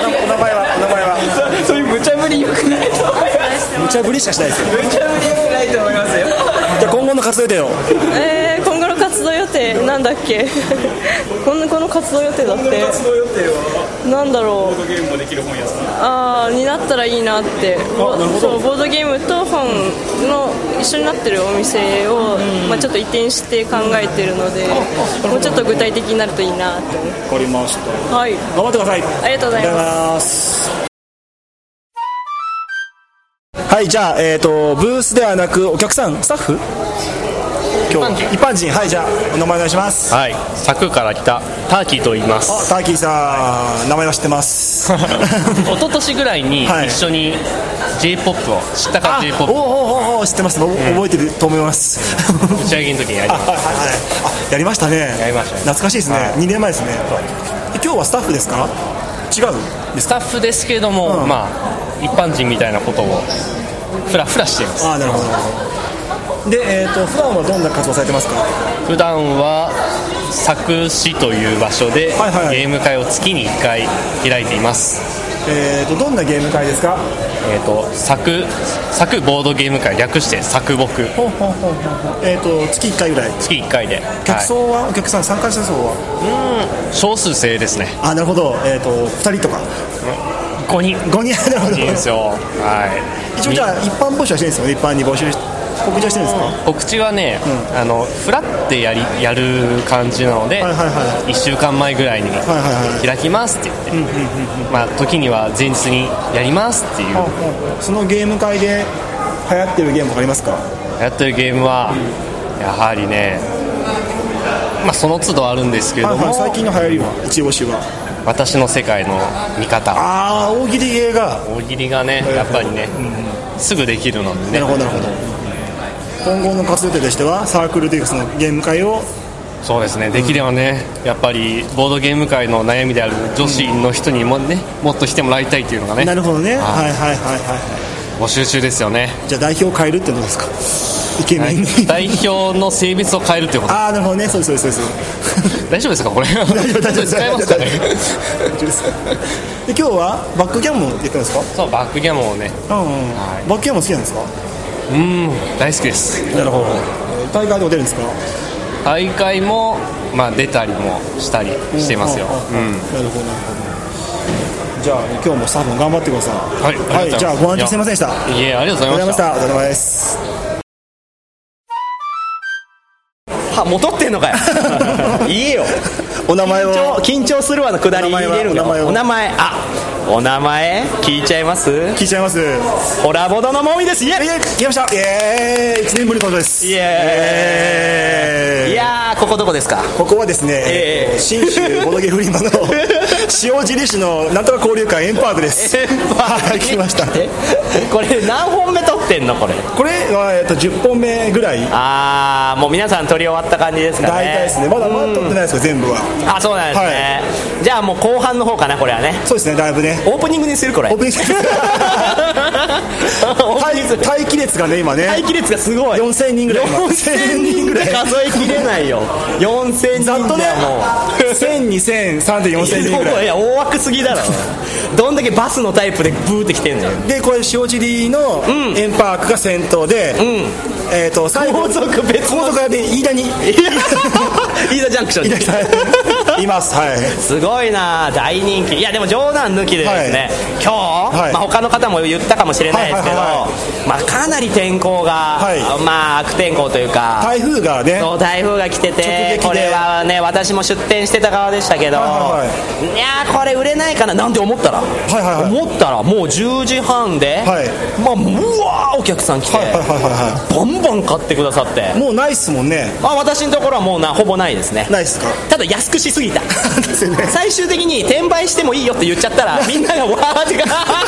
は。 そういう無茶ぶり良くないと思います。 無茶ぶりしかしないですよ。 無茶ぶり良くないと思いますよ。 じゃあ今後の活動予定を。 今後の活動予定なんだっけ？この活動予定だって。なんだろう。 ボードゲームもできる本屋さん。 になったらいいなって。ボードゲームと本の一緒になってるお店をちょっと移転して考えてるので、もうちょっと具体的になるといいなって思って。 わかりました。 はい。 頑張ってください。 ありがとうございます。 はい、じゃあ、ブースではなくお客さん、スタッフ？今日一般人。はい、じゃあお名前お願いします。 はい、佐久から来たターキーと言います。 ターキーさん、名前は知ってます。 一昨年ぐらいに一緒に J-POP を知ったか。 J-POP 知ってます。覚えてると思います。 打ち上げの時にやりました。 やりましたね。懐かしいですね。2年前ですね。今日はスタッフですか？違う？ スタッフですけれども、一般人みたいなことをフラフラしています。 なるほど。で、普段はどんな活動されてますか？ 普段は佐久市という場所でゲーム会を月に1回開いています。 どんなゲーム会ですか？ サクボードゲーム会、略してサクボク。 月1回ぐらい。 月1回で。 客層は、お客さん参加者層は少数制ですね。 なるほど。2人とか 5人なるほど。 5人ですよ。はい。 一応じゃあ一般募集はしてるんですよね。一般に募集告知はしてるんですか？ 告知はね、フラってやる感じなので、1週間前ぐらいに開きますって言って、時には前日にやりますっていう。 そのゲーム会で流行ってるゲームありますか？ 流行ってるゲームはやはりね、その都度あるんですけれども、 最近の流行りは一押しは私の世界の見方。 大喜利映画。 大喜利がね、やっぱりね、すぐできるのでね。 なるほど。今後の活動予定としてはサークルというかそのゲーム会を。 そうですね、できればね、やっぱりボードゲーム界の悩みである女子の人にもね、もっと来てもらいたいというのがね。 なるほどね。 募集中ですよね。 じゃあ代表を変えるってことですか？イケメンに代表の性別を変えるってこと。 なるほどね。そうです。 大丈夫ですかこれ？大丈夫。使えますかね？ で今日はバックギャモンやってるんですか？ そう、バックギャモンをね。 バックギャモン好きなんですか？ 大好きです。 なるほど。大会でも出るんですか？ 大会も出たりもしたりしてますよ。なるほど。じゃあ今日もスタッフも頑張ってください。はい。じゃあご安中すいませんでした。 いえ、ありがとうございました。 お疲れ様です。 戻ってんのかよ。言えよ。 お名前を。 緊張するわのくだり入れるの。お名前聞いちゃいます？ 聞いちゃいます。 ホラボドのもみです。イエーイ。 来ました。1年ぶりのことです。 いやー、ここどこですか？ ここはですね、信州ボドゲフリマの塩尻市のなんとか交流会エンパークです。来ました。 これ何本目撮ってんの？これは10本目ぐらい。 もう皆さん撮り終わった感じですかね。 大体ですね。まだ撮ってないですよ全部は。 そうなんですね。じゃあもう後半の方かな、これはね。 そうですね、だいぶね。 オープニングにするこれ。 オープニング待機列がね今ね。 待機列がすごい。 4000人ぐらい。 4000人ぐらい数えきれないよ。4000人。ざっとね、もう 1000、2000、3000、4000人ぐらい。 いや大枠すぎだろ。どんだけバスのタイプでブーって来てんのよ。 でこれ塩尻のエンパークが先頭で、最後高速屋で飯田に飯田ジャンクションにいます。 すごいな、大人気。いやでも冗談抜きでですね、今日、他の方も言ったかもしれないですけど、かなり天候が、悪天候というか、 台風がね、 台風が来てて、これはね私も出店してた側でしたけど、いやこれ売れないかななんて思ったら、もう10時半で、うわーお客さん来て、バンバン買ってくださって。 もうないっすもんね。 私のところはもうほぼないですね。 ないっすか？ ただ安くしすぎた。最終的に転売してもいいよって言っちゃったらみんながわーって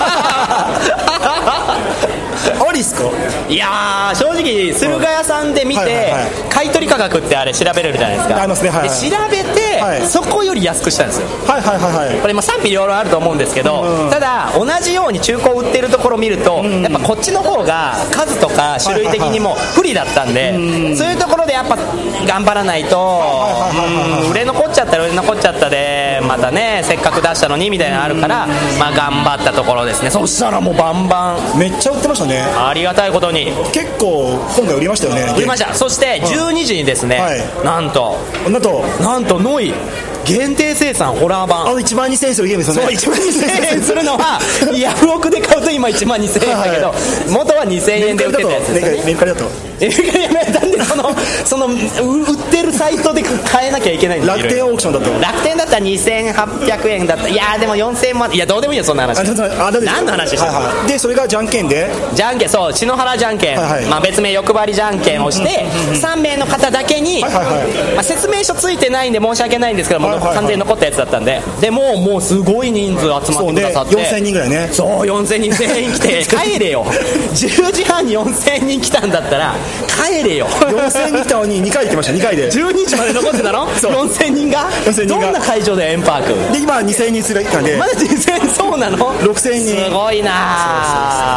ありっすか？ いやー正直駿河屋さんで見て買取価格ってあれ調べれるじゃないですか。で調べてそこより安くしたんですよ。これ賛否両論あると思うんですけど、ただ同じように中古売ってるところを見るとやっぱこっちの方が数とか種類的にも不利だったんで、そういうところでやっぱ頑張らないと売れ残っちゃったら売れ残っちゃったでまたねせっかく出したのにみたいなのあるから、頑張ったところですね。そしたらもうバンバンめっちゃ売ってましたね。 ありがたいことに結構本が売りましたよね。 売りました。そして12時にですね、なんとノイ限定生産ホラー版 1万2000円するゲームですよね。 そう1万2000円するのはヤフオクで買うと今1万2000円だけど、元は2000円で売ってたやつですね。 メルカリだとなんでその売ってるサイトで買えなきゃいけないんですよ。 楽天オークションだと楽天だったら2800円だった。いやでも4000円もいやどうでもいいよそんな話。何の話してるの？ でそれがじゃんけんでそう篠原じゃんけん、別名欲張りじゃんけんをして3名の方だけに、説明書ついてないんで申し訳ないんですけども、完全に残ったやつだったんで、でもうすごい人数集まってくださって、 4000人ぐらいね。 そう4000人全員来て帰れよ10時半に4000人来たんだったら帰れよ。 4000人来たのに2回行きました。2回で 12時まで残ってたの4000人がどんな会場でエンパークで今2000人するかでまだ2000そうなの？ 6000人すごいな。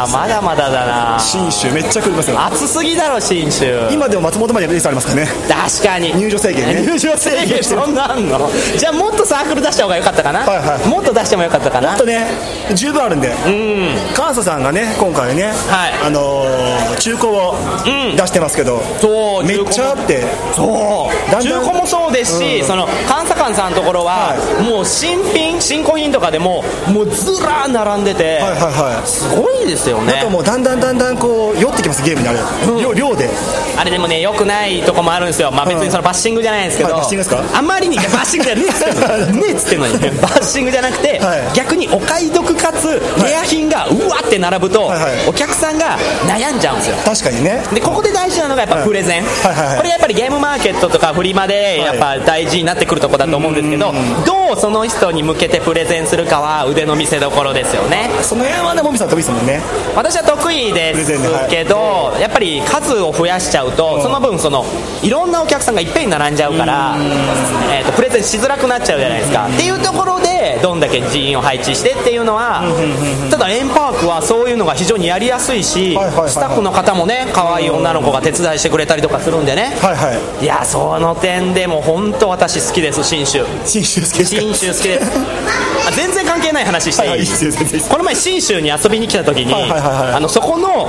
まだまだだな。 信州めっちゃ来ますよ。 暑すぎだろ信州。 今でも松本までレースありますからね。 確かに入場制限ね。 入場制限そんなあんの。じゃあもっとサークル出した方が良かったかな。もっと出しても良かったかな。 もっとね十分あるんで。関西さんがね今回ね、中古を出してますけど、 そうめっちゃあって、 そう中古もそうですし、その関西館さんのところは、もう新古品とかでもうずらー並んでて、すごいですよね。 あともうだんだんこう酔ってきます、ゲームにあれ、量であれでもね良くないとこもあるんですよ。まあ別にそのバッシングじゃないんですけど、 バッシングですか。 あんまりにバッシングじゃねえっつってんのにバッシングじゃなくて、逆にお買い得かつレア品がうわって並ぶと、お客さんが悩んじゃうんですよ。 確かにね。 でここで大事なのがやっぱプレゼン、これやっぱりゲームマーケットとかフリマでやっぱ大事になってくるとこだと思うんですけど、どうその人に向けてプレゼンするかは腕の見せ所ですよね。 その辺はねもみさん得意ですもんね。 私は得意ですけど、やっぱり数を増やしちゃうと、その分そのいろんなお客さんがいっぺんに並んじゃうから、プレゼンしづらくなっちゃうじゃないですか。っていうところでどんだけ人員を配置してっていうのは、ただエンパークはそういうのが非常にやりやすいし、スタッフの方もね可愛い女の子が手伝いしてくれたりとかするんでね、いやその点でも本当私好きです。信州好きです全然関係ない話していい？この前信州に遊びに来た時に、そこの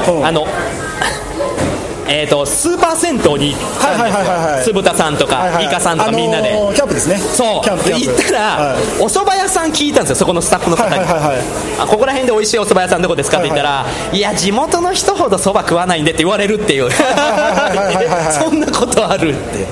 スーパー銭湯に行ったんですよ。酢豚さんとかイカさんとかみんなでキャンプですね。 そう行ったら、お蕎麦屋さん聞いたんですよ、そこのスタッフの方に。ここら辺で美味しいお蕎麦屋さんどこですかって言ったら、いや地元の人ほど蕎麦食わないんでって言われるっていうそんなことあるって。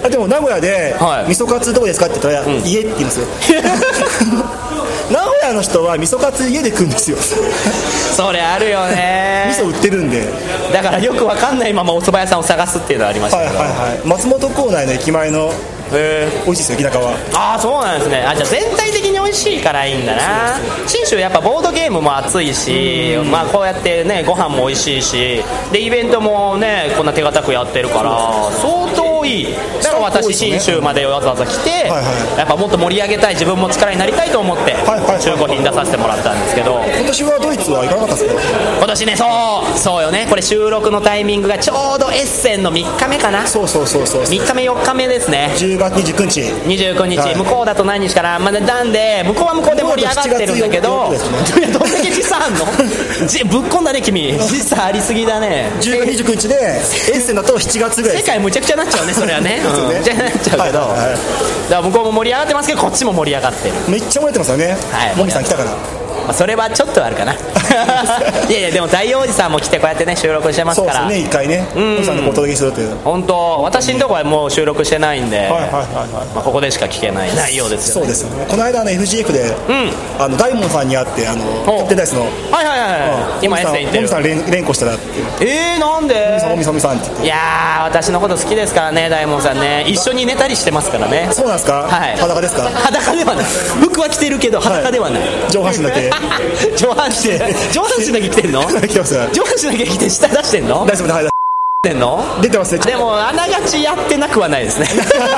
でも名古屋で味噌カツどこですかって言ったら、家って言いますよ名古屋の人は味噌カツ家で食うんですよそれあるよね。 味噌売ってるんで、 だからよくわかんないままお蕎麦屋さんを探すっていうのはありましたけど、 松本構内の駅前の美味しいですよ、木中は。 ああそうなんですね。じゃあ全体的に美味しいからいいんだな。信州やっぱボードゲームも熱いし、まあこうやってねご飯も美味しいし、でイベントもねこんな手堅くやってるから相当いい。だから私信州までわざわざ来て、やっぱもっと盛り上げたい、自分も力になりたいと思って中古品出させてもらったんですけど。 今年はドイツは行かなかったですか？ 今年ねそうよね。これ収録のタイミングがちょうどエッセンの3日目かな。 そう 3日目4日目ですね。 10月29日向こうだと何日かな、なんで向こうは向こうで盛り上がってるんだけど、どんだけ時差あんのぶっこんだね君、時差ありすぎだね。 10月29日でエッセンだと7月ぐらい。 世界むちゃくちゃなっちゃうねそれはねむちゃくちゃなっちゃうけど、だから向こうも盛り上がってますけどこっちも盛り上がってる。 めっちゃ盛れてますよね。もみさん来たからそれはちょっとあるかないやでも大王子さんも来てこうやってね収録してますから。 そうですね、1回ねもみさんのお届けするという。 本当私のとこはもう収録してないんで、ここでしか聞けない内容ですよね。 そうですね。この間FGF で大門さんに会ってキャプテンダイスの今エッセン言ってるもみさん連呼したらってなんでもみさんって言って。 いやー私のこと好きですからね大門さんね。一緒に寝たりしてますからね。 そうなんですか？裸ですか？ 裸ではない服は着てるけど裸ではない。 上半身だけ上半身だけ着てんの？上半身だけ着て下出してんの？ 大丈夫だ。 出てんの？ 出てますね。 でもあながちやってなくはないですね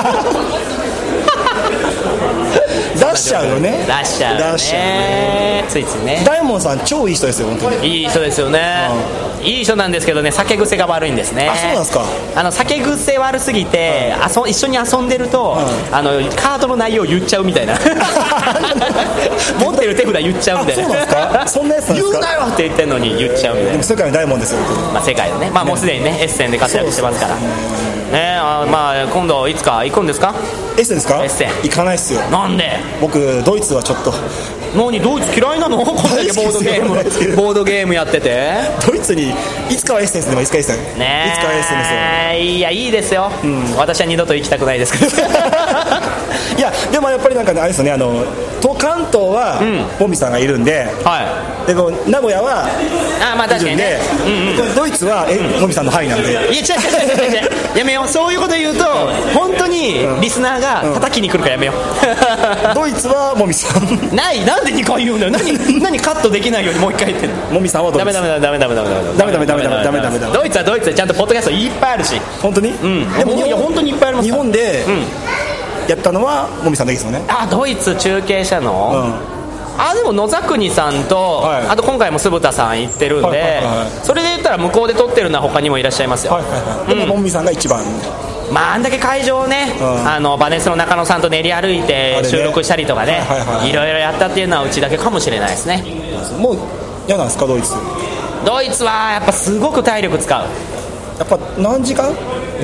出しちゃうよね。 出しちゃうね。ついついね。 大門さん超いい人ですよ本当に。 いい人ですよね。いい人なんですけどね、酒癖が悪いんですね。 そうなんですか？ 酒癖悪すぎて、一緒に遊んでると、カードの内容言っちゃうみたいな持ってる手札言っちゃうみたいな。 そうなんですか？そんなやつなんですか？ 言うなよって言ってんのに言っちゃうみたいな。 でも世界の大門ですよ。 世界のね、もうすでにねエッセンで活躍してますからね。今度いつか行くんですか？ エッセンですか？ エッセン行かないっすよ。 なんで？ 僕ドイツはちょっと。 何ドイツ嫌いなの？こんだけボードゲームやってて。 ドイツにいつかはエッセンスでもいつかエッセンね。 いつかはエッセンですよ。 いやいいですよ、私は二度と行きたくないですけどいやでもやっぱりなんかあれですよね、関東はボンビさんがいるんで、でも名古屋は確かにね、 ドイツはボンビさんの範囲なんで。いや違うやめよう、そういうこと言うと本当にリスナーが叩きに来るからやめようドイツはボンビさんなんで2回言うんだよ。何カットできないようにもう1回言ってんの。 ボンビさんはドイツ。ダメドイツはドイツでちゃんとポッドキャストいっぱいあるし。 本当に？ でも本当にいっぱいあります。 日本でやったのはボンビさんだけですよね。 ドイツ中継したの？ でも野崎さんと、あと今回も鈴田さん行ってるんで、それで言ったら向こうで撮ってるのは他にもいらっしゃいますよ。 でももみさんが一番。 あんだけ会場をね、バネスの中野さんと練り歩いて収録したりとかね、いろいろやったっていうのはうちだけかもしれないですね。 もう嫌なんですか、ドイツ。 ドイツはやっぱすごく体力使う。 やっぱ何時間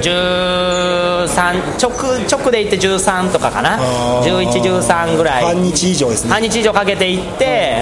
？13直で行って13とかかな、11、13ぐらい、 半日以上ですね。 半日以上かけて行って、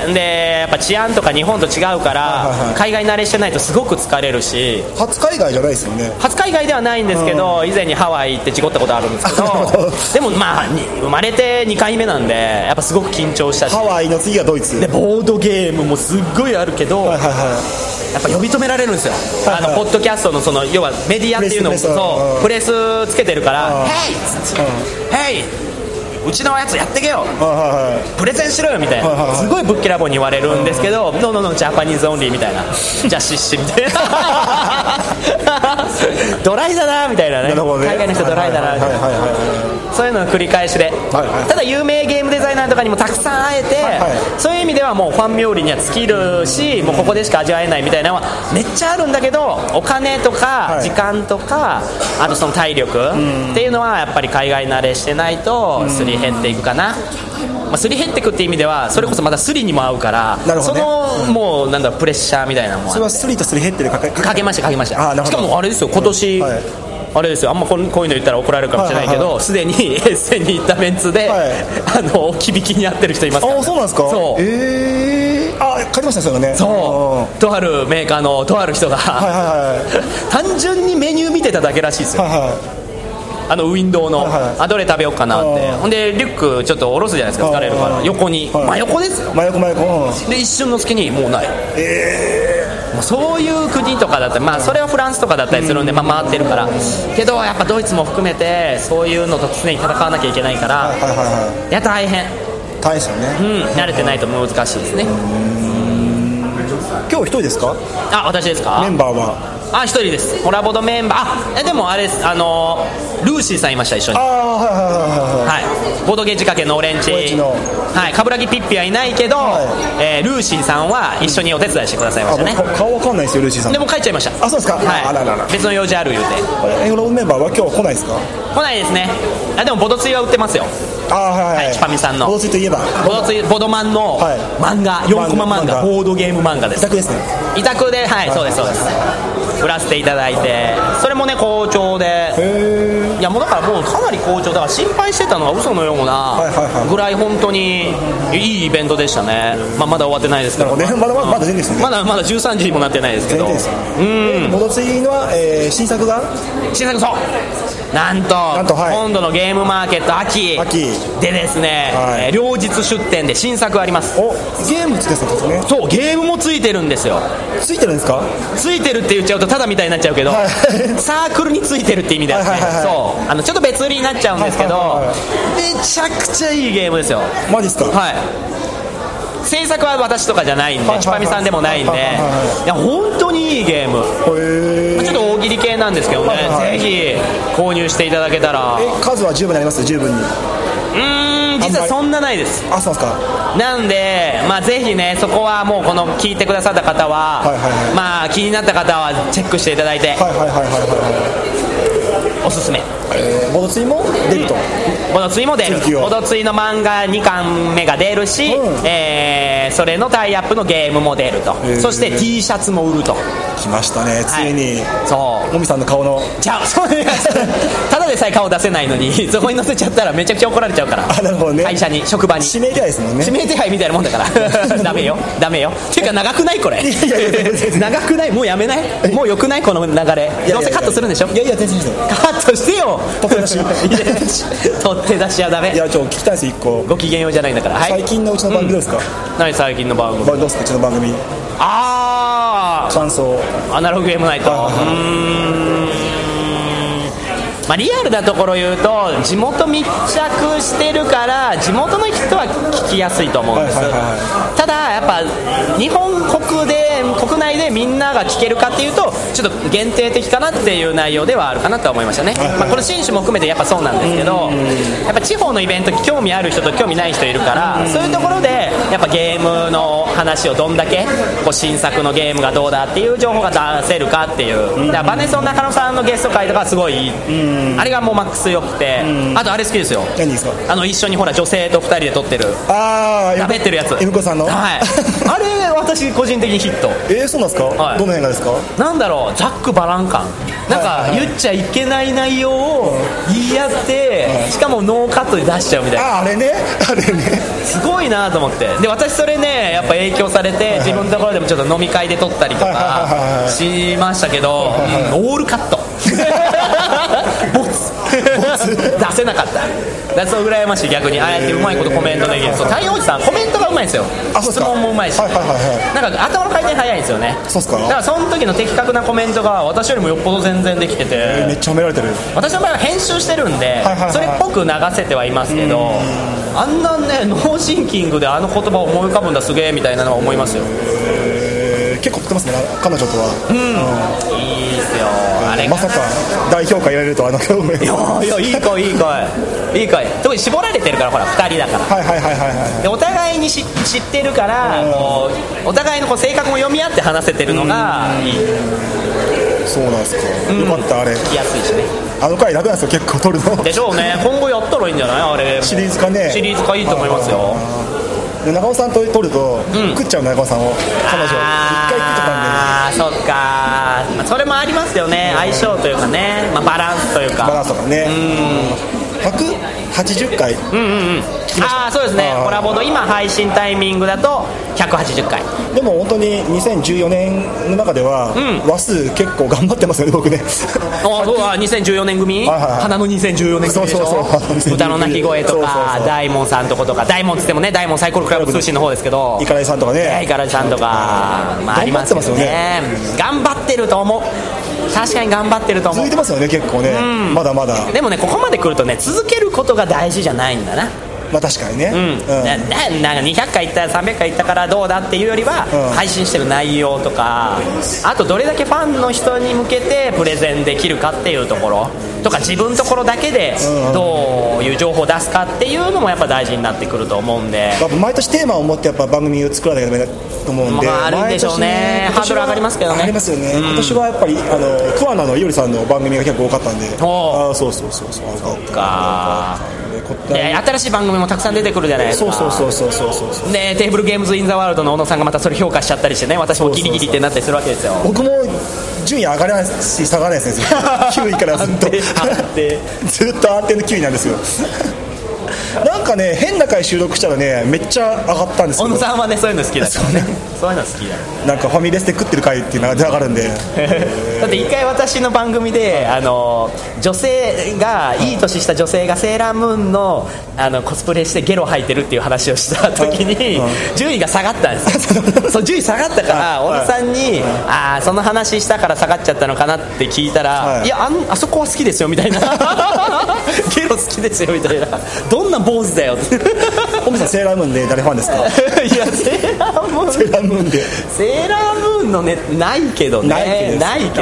でやっぱ治安とか日本と違うから、海外慣れしてないとすごく疲れるし。 初海外じゃないですよね。 初海外ではないんですけど、以前にハワイ行って事故ったことあるんですけどでも生まれて2回目なんでやっぱすごく緊張したし、 ハワイの次がドイツで、ボードゲームもすっごいあるけど、やっぱ呼び止められるんですよ。ポッドキャストの要はメディアっていうのもプレスつけてるから「ヘイ!」っつって「ヘイ!」うちのやつやってけよ、プレゼンしろよみたいな、すごいぶっきらぼうに言われるんですけど、ノーノーノージャパニーズオンリーみたいな、じゃあシッシみたいなドライだなみたいなね、海外の人ドライだなみたいな、そういうのの繰り返しで、ただ有名ゲームデザイナーとかにもたくさん会えて、そういう意味ではもうファン冥利には尽きるし、もうここでしか味わえないみたいなのはめっちゃあるんだけど、お金とか時間とか、あとその体力っていうのはやっぱり海外慣れしてないとすり減っていくかな。すり減っていくっていう意味ではそれこそまたスリにも合うから、そのもうなんだプレッシャーみたいなもん、 それはスリとすり減ってるかけましたしかもあれですよ、今年、あれですよ、あんまこういうの言ったら怒られるかもしれないけど、すでにエッセンに行ったメンツで、置き引きにやってる人いますから。 そうなんですか。そう書いてましたね、それね。 そうとあるメーカーのとある人が単純にメニュー見てただけらしいですよ。ウィンドウの、どれ食べようかなって、ほんでリュックちょっと下ろすじゃないですか、疲れるから、横に、真横ですよ、 真横で一瞬の隙にもうない、そういう国とかだったら、それはフランスとかだったりするんで、回ってるからけど、やっぱドイツも含めてそういうのと常に戦わなきゃいけないから、いや大変ですよね。 慣れてないと難しいですね。 今日一人ですか？ 私ですか？ メンバーは一人です。コラボドメンバー。でもあれです、ルーシーさんいました、一緒に。ボードゲージ掛けのオレンジ、冠城ピッピはいないけど、ルーシーさんは一緒にお手伝いしてくださいましたね。 顔わかんないですよ、ルーシーさん。 でも帰っちゃいました。 そうですか。 別の用事ある言うて。 コラボメンバーは今日来ないですか？ 来ないですね。でもボドツイは売ってますよ。チパミさんのボドツイといえばボドマンの漫画、4コマ漫画、ボードゲーム漫画です。 委託ですね。 委託で、そうです売らせていただいて、それもね好調で、いやもうだからもうかなり好調だから、心配してたのは嘘のようなぐらい本当にいいイベントでしたね。まだ終わってないですけど、 まだ全然ですね。 まだ13時にもなってないですけど、 ボドツイのは新作そうなんと今度のゲームマーケット秋でですね、両日出店で新作あります。 ゲームつけてたんですね。 そう、ゲームもついてるんですよ。 ついてるんですか？ ついてるって言っちゃうとただみたいになっちゃうけど、サークルについてるって意味ではね、そうちょっと別売りになっちゃうんですけど、めちゃくちゃいいゲームですよ。 マジですか？ 制作は私とかじゃないんで、チュパミさんでもないんで、いや本当にいいゲーム。ちょっと大喜利系なんですけどね、ぜひ購入していただけたら。 数は十分になります？十分に。 実はそんなないです。 そうですか。 なんで、ぜひね、そこはもうこの聞いてくださった方は、気になった方はチェックしていただいて、おすすめ。 ボドツイも出ると。 ボドツイも出る。ボドツイの漫画2巻目が出るし、それのタイアップのゲームも出ると。そして T シャツも売ると。 来ましたね、ついに。 そうもみさんの顔のただでさえ顔出せないのにそこに載せちゃったらめちゃくちゃ怒られちゃうから。 なるほどね。 会社に、職場に指名手配ですもんね。 指名手配みたいなもんだからダメよっていうか長くないこれ。長くない？もうやめない？もうよくないこの流れ。どうせカットするんでしょ？ いや全然カットしてよ。取って出しはダメ。 いや聞きたいです1個。 ご機嫌ようじゃないんだから。 最近のうちの番組どうですか？ 何最近の番組？ どうですかうちの番組？ 感想。アナログゲームナイト。 リアルなところ言うと地元密着してるから地元の人は聞きやすいと思うんです、ただやっぱ日本国内でみんなが聞けるかっていうとちょっと限定的かなっていう内容ではあるかなとは思いましたね、この新種も含めてやっぱそうなんですけど、やっぱ地方のイベントに興味ある人と興味ない人いるから、そういうところでやっぱゲームの話をどんだけこう新作のゲームがどうだっていう情報が出せるかっていう、だからバネソン中野さんのゲスト会とかすごいいい、あれがもうマックス良くて、あとあれ好きですよ。 何ですか？ 一緒にほら女性と2人で撮ってる喋ってるやつ、 M子さんの、 はいあれ私個人的にヒット。 そうなんですか、はい、どの辺がですか？ なんだろう、ざっくばらん感、なんか言っちゃいけない内容を言い合って、しかもノーカットで出しちゃうみたいな、 あれねすごいなと思って、で私それねやっぱ影響されて、自分のところでもちょっと飲み会で撮ったりとかしましたけど、オールカットボツ出せなかった。だそう羨ましい、逆にああやってうまいことコメントできる。そう、太陽おじさんコメントがうまいんですよ。質問もうまいし、なんか頭の回転早いんですよね。 そうっすか。 だからその時の的確なコメントが私よりもよっぽど全然できてて、 めっちゃ褒められてる。 私の場合は編集してるんで、それっぽく流せてはいますけど、あんなねノーシンキングであの言葉を思い浮かぶんだすげえみたいなのは思いますよ。 結構撮ってますね、彼女とは。 いいですよ、あれまさか大評価得られるとは。いやいい声いい声、特に絞られてるから、ほら2人だから、でお互いに知ってるから、お互いのこう性格も読み合って話せてるのがいい。 そうなんですか、よかった。あれ聞きやすいしね、 あの回楽なんですよ結構撮るの。 でしょうね、今後やったらいいんじゃない、あれシリーズ化ね。 シリーズ化いいと思いますよ。 で中尾さんと撮ると、食っちゃう中尾さんを、彼女一回食ってたんで。 ああそっか、それもありますよね、相性というかね、バランスというか、 バランスとかね。180回、 ああそうですね、コラボの今配信タイミングだと180回。 でも本当に2014年の中では、話数結構頑張ってますよね僕ね。 2014年組、花の2014年組でしょ。歌の鳴き声とか大門さんとことか、大門っつってもね大門サイコロクラブ通信の方ですけど、 イカラジさんとかね、 イカラジさんとか、ありますよね。頑張ってると思う、確かに頑張ってると思う。 続いてますよね結構ね、まだまだ。 でもねここまで来るとね続けることが大事じゃないんだな。 まあ確かにね、 なんか200回いった300回いったからどうだっていうよりは、配信してる内容とか、あとどれだけファンの人に向けてプレゼンできるかっていうところとか、自分のところだけでどういう情報を出すかっていうのもやっぱ大事になってくると思うんで、 毎年テーマを持ってやっぱ番組を作らなきゃいけないと思うんで、 あるんでしょうね、ハードル上がりますけどね。 ありますよね、今年はやっぱり桑名のいおりさんの番組が結構多かったんで。そうそっか。で新しい番組もたくさん出てくるじゃないですか。そうでテーブルゲームズインザワールドの小野さんがまたそれ評価しちゃったりしてね、私もギリギリってなったりするわけですよ。 僕も順位上がらないし下がらないですね9位からずっとずっと安定の9位なんですよなんかね変な回収録したらねめっちゃ上がったんですけど、 小野さんはねそういうの好きだからねそういうの好きだなんかファミレスで食ってる回っていうのが上がるんでだって一回私の番組で女性がいい年した女性がセーラームーンのコスプレしてゲロ吐いてるっていう話をした時に順位が下がったんですよそう順位下がったから小野さんにその話したから下がっちゃったのかなって聞いたら、いやあそこは好きですよみたいなゲロ好きですよみたいな、どんな坊主だよって小見さんセーラームーンで誰ファンですか？いやセーラームーンセーラームーンでセーラームーンのねないけどね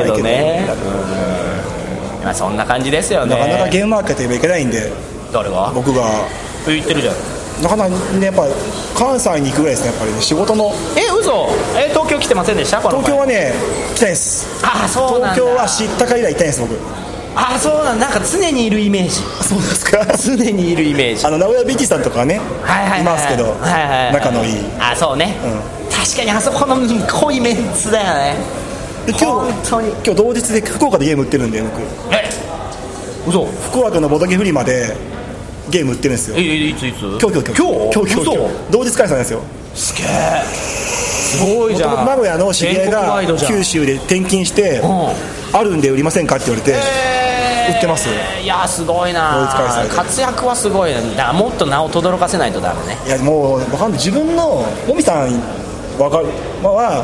まあそんな感じですよね。 なかなかゲームマーケット言えばいけないんで。 誰が？ 僕が言ってるじゃん。 なかなかねやっぱ関西に行くぐらいですねやっぱりね仕事の。 嘘？東京来てませんでした？ 東京はね来たいです。 そうなんだ。 東京は知ったか以来行ったいです僕。 そうなんなんか常にいるイメージ。 そうですか。 常にいるイメージ。 名古屋ビーチさんとかねいますけど仲のいい。 そうね。確かにあそこの濃いメンツだよね。 今日同日で福岡でゲーム売ってるんで僕。 嘘？ 福岡のボドゲフリマでゲーム売ってるんですよ。 いつ？今日同日開催なんですよ。 すげえ。すごいじゃん。 名古屋の知り合いが九州で転勤してあるんで売りませんかって言われて売ってます。 いやすごいな。活躍はすごいね。だからもっと名を轟かせないとダメね。 いやもう分かんない。自分のもみさんは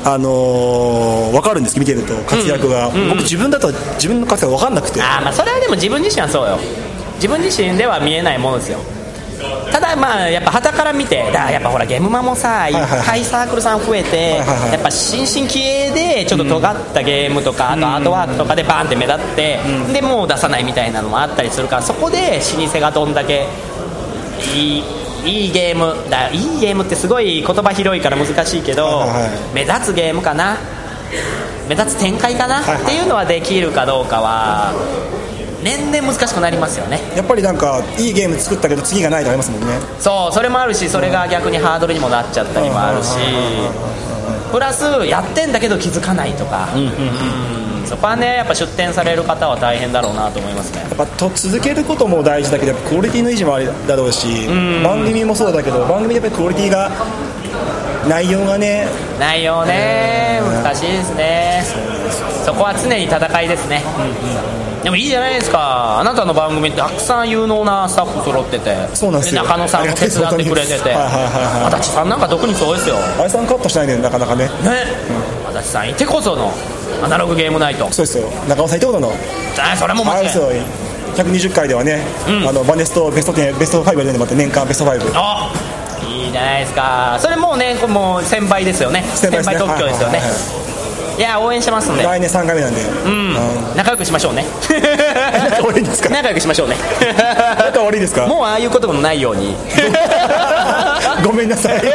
分かるんです見てると活躍が、僕自分だと自分の活躍が分かんなくて、 まあそれはでも自分自身はそうよ。自分自身では見えないものですよ。ただまあやっぱ傍から見て、だからやっぱほらゲームマもさ、いっぱいサークルさん増えて、やっぱ新進気鋭でちょっと尖ったゲームとか、あとアートワークとかでバーンって目立って、でもう出さないみたいなのもあったりするから、そこで老舗がどんだけいいゲームだ、いいゲームってすごい言葉広いから難しいけど、目立つゲームかな、目立つ展開かな、っていうのはできるかどうかは年々難しくなりますよね。 やっぱりなんかいいゲーム作ったけど次がないとありますもんね。 そうそれもあるし、それが逆にハードルにもなっちゃったりもあるし、プラスやってんだけど気づかないとか、そこはねやっぱ出展される方は大変だろうなと思いますね。 やっぱ続けることも大事だけど、クオリティの維持もあれだろうし、番組もそうだけど、番組でやっぱりクオリティが、内容ね難しいですね。そこは常に戦いですね。でもいいじゃないですか、あなたの番組ってたくさん有能なスタッフ揃ってて、そうなんですよ。 中野さんも手伝ってくれてて、足立さんなんか特にそうですよ。 あれさんカットしないでなかなかね。 足立さんいてこそのアナログゲームナイト。 そうですよ。中尾さんいてことの。 それも間違いない。 120回ではね、バネストベスト10ベスト5が出てもらって年間ベスト5。 いいじゃないですか。それもうねもう先輩ですよね。先輩特許ですよね。いや応援してますんで。 来年3回目なんで。 仲良くしましょうね。 仲悪いですか。 仲良くしましょうね。 仲悪いですか。 もうああいうこともないように。 ごめんなさい。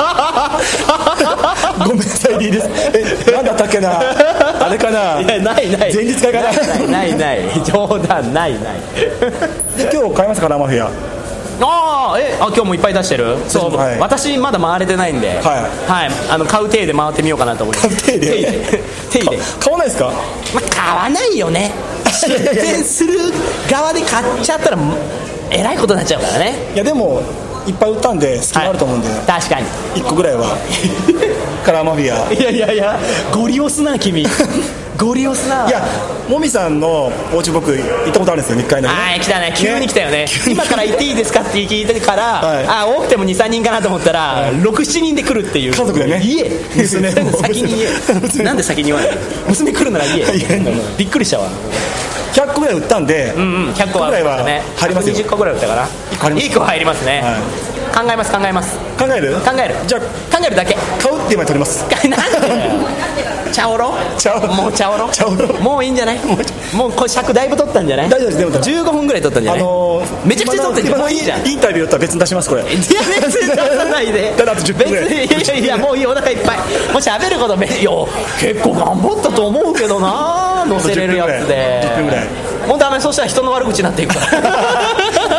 ごめんなさいでいいです。なんだったっけな。あれかな。 いやない前日会かな。 ない冗談ない。 で今日買いますかラマフィア。 今日もいっぱい出してる。そう、私まだ回れてないんで、買う体で回ってみようかなと思います。 買う体で買わないですか。 買わないよね。出店する側で買っちゃったらえらいことになっちゃうからね。 いやでもいっぱい売ったんで隙間あると思うんで、 確かに 1個ぐらいはカラーマフィア。 いやゴリ押すな君。ゴリ押すな。 いやもみさんのお家僕行ったことあるんですよ。1回の来たね。急に来たよね。今から行っていいですかって聞いてから、多くても 2,3 人かなと思ったら、6,7 人で来るっていう。 家族でね。 娘先に言え。なんで先に言わない。娘来るなら言え。びっくりしたわ。 100個ぐらい売ったんで、 100個ぐらいは入りますよ。120個ぐらい売ったから1個入りますね。考えます。 考えるじゃあ考えるだけ。 買うって今取ります。 なんで茶おろもう茶おろもういいんじゃない。もうこれ尺だいぶ取ったんじゃない。 大丈夫です。 15分ぐらい取ったんじゃない。めちゃくちゃ取ってんじゃん。もういいじゃん。 インタビューだったら別に出しますこれ。いや別に出さないで。 だってあと10分ぐらい。 いやもういい、お腹いっぱい。もう喋ること結構頑張ったと思うけどな。載せれるやつで 10分ぐらい。 もうダメ。そうしたら人の悪口になっていくから。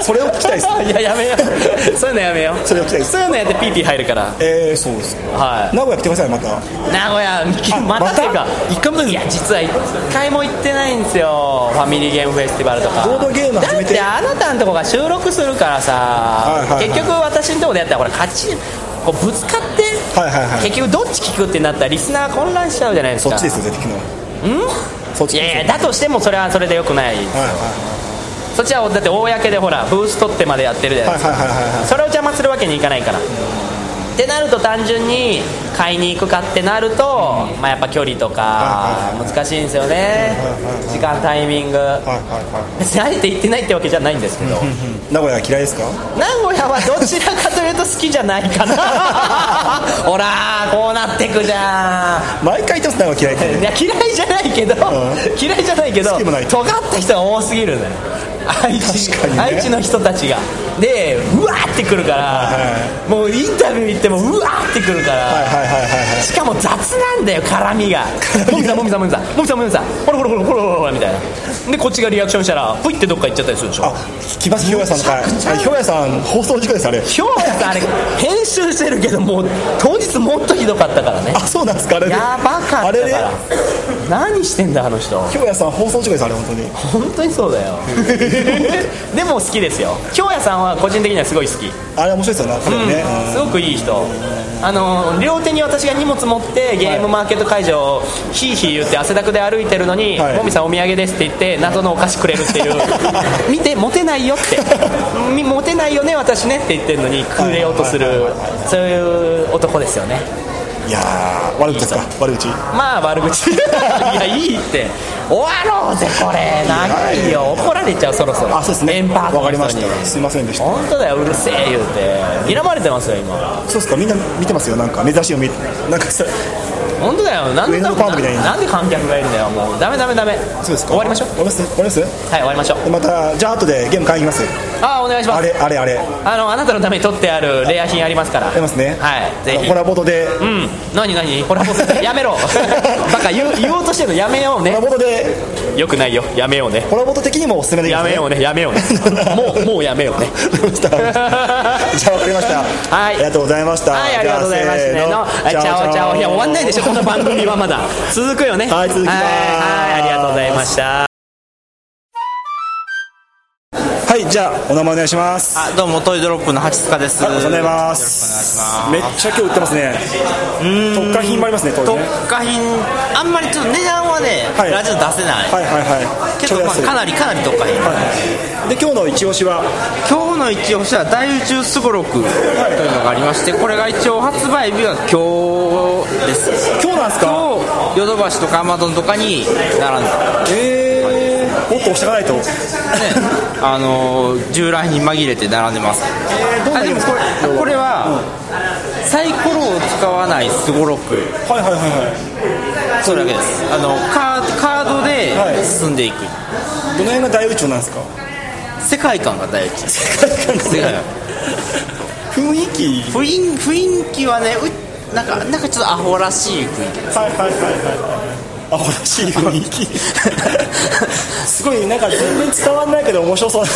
それを聞きたいです。 いややめよう。そういうのやめよう。 それを聞きたいです。 そういうのやってピーピー入るから。 そうですか。名古屋来てくださいまた。 名古屋またっていうか1回も。いや実は1回も行ってないんですよ。ファミリーゲームフェスティバルとか。 ボードゲーム始めて。 だってあなたのとこが収録するからさ、結局私のとこでやったらこれこうぶつかって、結局どっち聞くってなったらリスナー混乱しちゃうじゃないですか。 そっちですよ絶対聞くの。 いやだとしてもそれはそれでよくない。そっちはだって公でほらブース取ってまでやってるじゃないですか。それを邪魔するわけにいかないから。ってなると単純に買いに行くかってなると、やっぱ距離とか難しいんですよね。時間タイミング。別にあえて行ってないってわけじゃないんですけど。 名古屋嫌いですか。 名古屋はどちらかというと好きじゃないかな。ほらこうなってくじゃん。 毎回言ってます名古屋嫌いって。 いや嫌いじゃないけど、尖った人が多すぎるんだよ。愛知の人たちがでうわーってくるから、もうインタビュー行ってもうわーってくるから、しかも雑なんだよ絡みが。もみさんほらみたいな。でこっちがリアクションしたらぷいってどっか行っちゃったりするでしょ。 来ますひょうやさんとか。ひょうやさん放送事故ですあれ。 ひょうやさんあれ編集してるけどもう当日もっとひどかったからね。 そうなんですか。あれやばかったから何してんだあの人。 ひょうやさん放送事故ですあれ。 本当にそうだよ。でも好きですよ。ひょうやさんは個人的にはすごい好き。 あれ面白いですよね。 すごくいい人。両手に私が荷物持ってゲームマーケット会場をヒーヒー言って汗だくで歩いてるのに、もみさんお土産ですって言って謎のお菓子くれるっていう。見てモテないよってモテないよね私ねって言ってるのにくれようとする、そういう男ですよね。 いやー、悪口ですか、悪口。 まあ悪口いや、いいって終わろうぜこれ、長いよ、怒られちゃうそろそろ。 あ、そうですね、 メンバーわかりました、すいませんでした。 本当だよ、うるせえ言うて睨まれてますよ今。 そうですか、みんな見てますよ、なんか珍しいの見て、なんかさ、 本当だよ、なんで観客がいるんだよ、もうダメ。 そうですか、 終わりましょう。 終わります。 はい、終わりましょう。 またじゃあ後でゲーム買いに行きます。 あ、お願いします。 あれあなたのために取ってあるレア品ありますから。ありますね。 はい、ぜひ。 コラボードで。 何コラボードでやめろバカ言おうとしてるのやめようね。 コラボードでよくないよ、やめようね。 コラボード的にもおすすめでいいですね。 やめようねもうやめようねじゃあ分かりました。 はい、 ありがとうございました。 はい、ありがとうございました。チャオ。いや、終わんないでしょこの番組は。まだ続くよね。 はい、続きます。 はい、ありがとうございました。 はい、じゃあお名前お願いします。 どうも、トイドロップの八塚です。 おはようございます。めっちゃ今日売ってますね。特価品もありますね。 特価品、あんまりちょっと値段はね、ラジオ出せない。けどかなり特価品。 で、今日の一押しは大宇宙すごろくというのがありまして、これが一応発売日は今日です。 今日なんですか？ 今日ヨドバシとかアマゾンとかに並んだ。 もっと押していかないとね、 従来に紛れて並んでます。でもこれは、サイコロを使わないすごろく。それだけです。カードで進んでいく。 どの辺が大宇宙なんですか？ 世界観が大宇宙。雰囲気はね、なんかちょっとアホらしい雰囲気です。 アホらしい雰囲気すごいなんか全然伝わんないけど面白そうな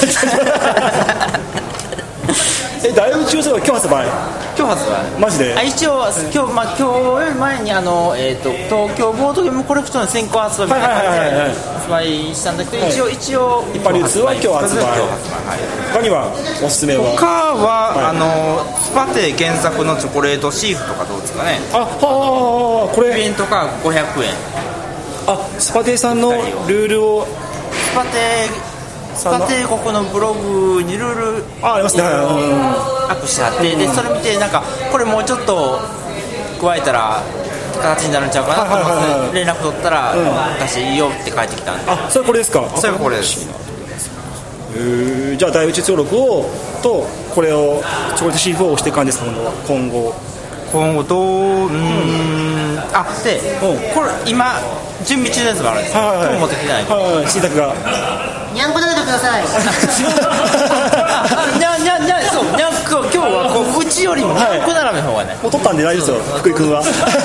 大宇宙すごい今日発売マジで一応今日より前に東京ボードゲームコレクションの先行発売発売したんだけど、一応一般流通は今日発売。他にはおすすめは？ 他はスパテ原作のチョコレートシーフとかどうですかね。 これイベント価格500円。 スパテさんのルールをスパ帝国のブログにルールありますね、 アップしてあって、でそれ見てなんかこれもうちょっと加えたら形になるんちゃうかなと思って連絡取ったら、私いいよって返ってきたんで。 それこれですか？ それこれです。 じゃあ大宇宙登録をとこれをチョコレートシーフを押していく感じですか？今後どうでこれ今準備中のやつがあるんですよ。今日持ってきてない。 新作がにゃんこ鍋くださいにゃんこ今日はうちよりもにゃんこ並べの方がね、 もう取ったんで大丈夫ですよ、福井君は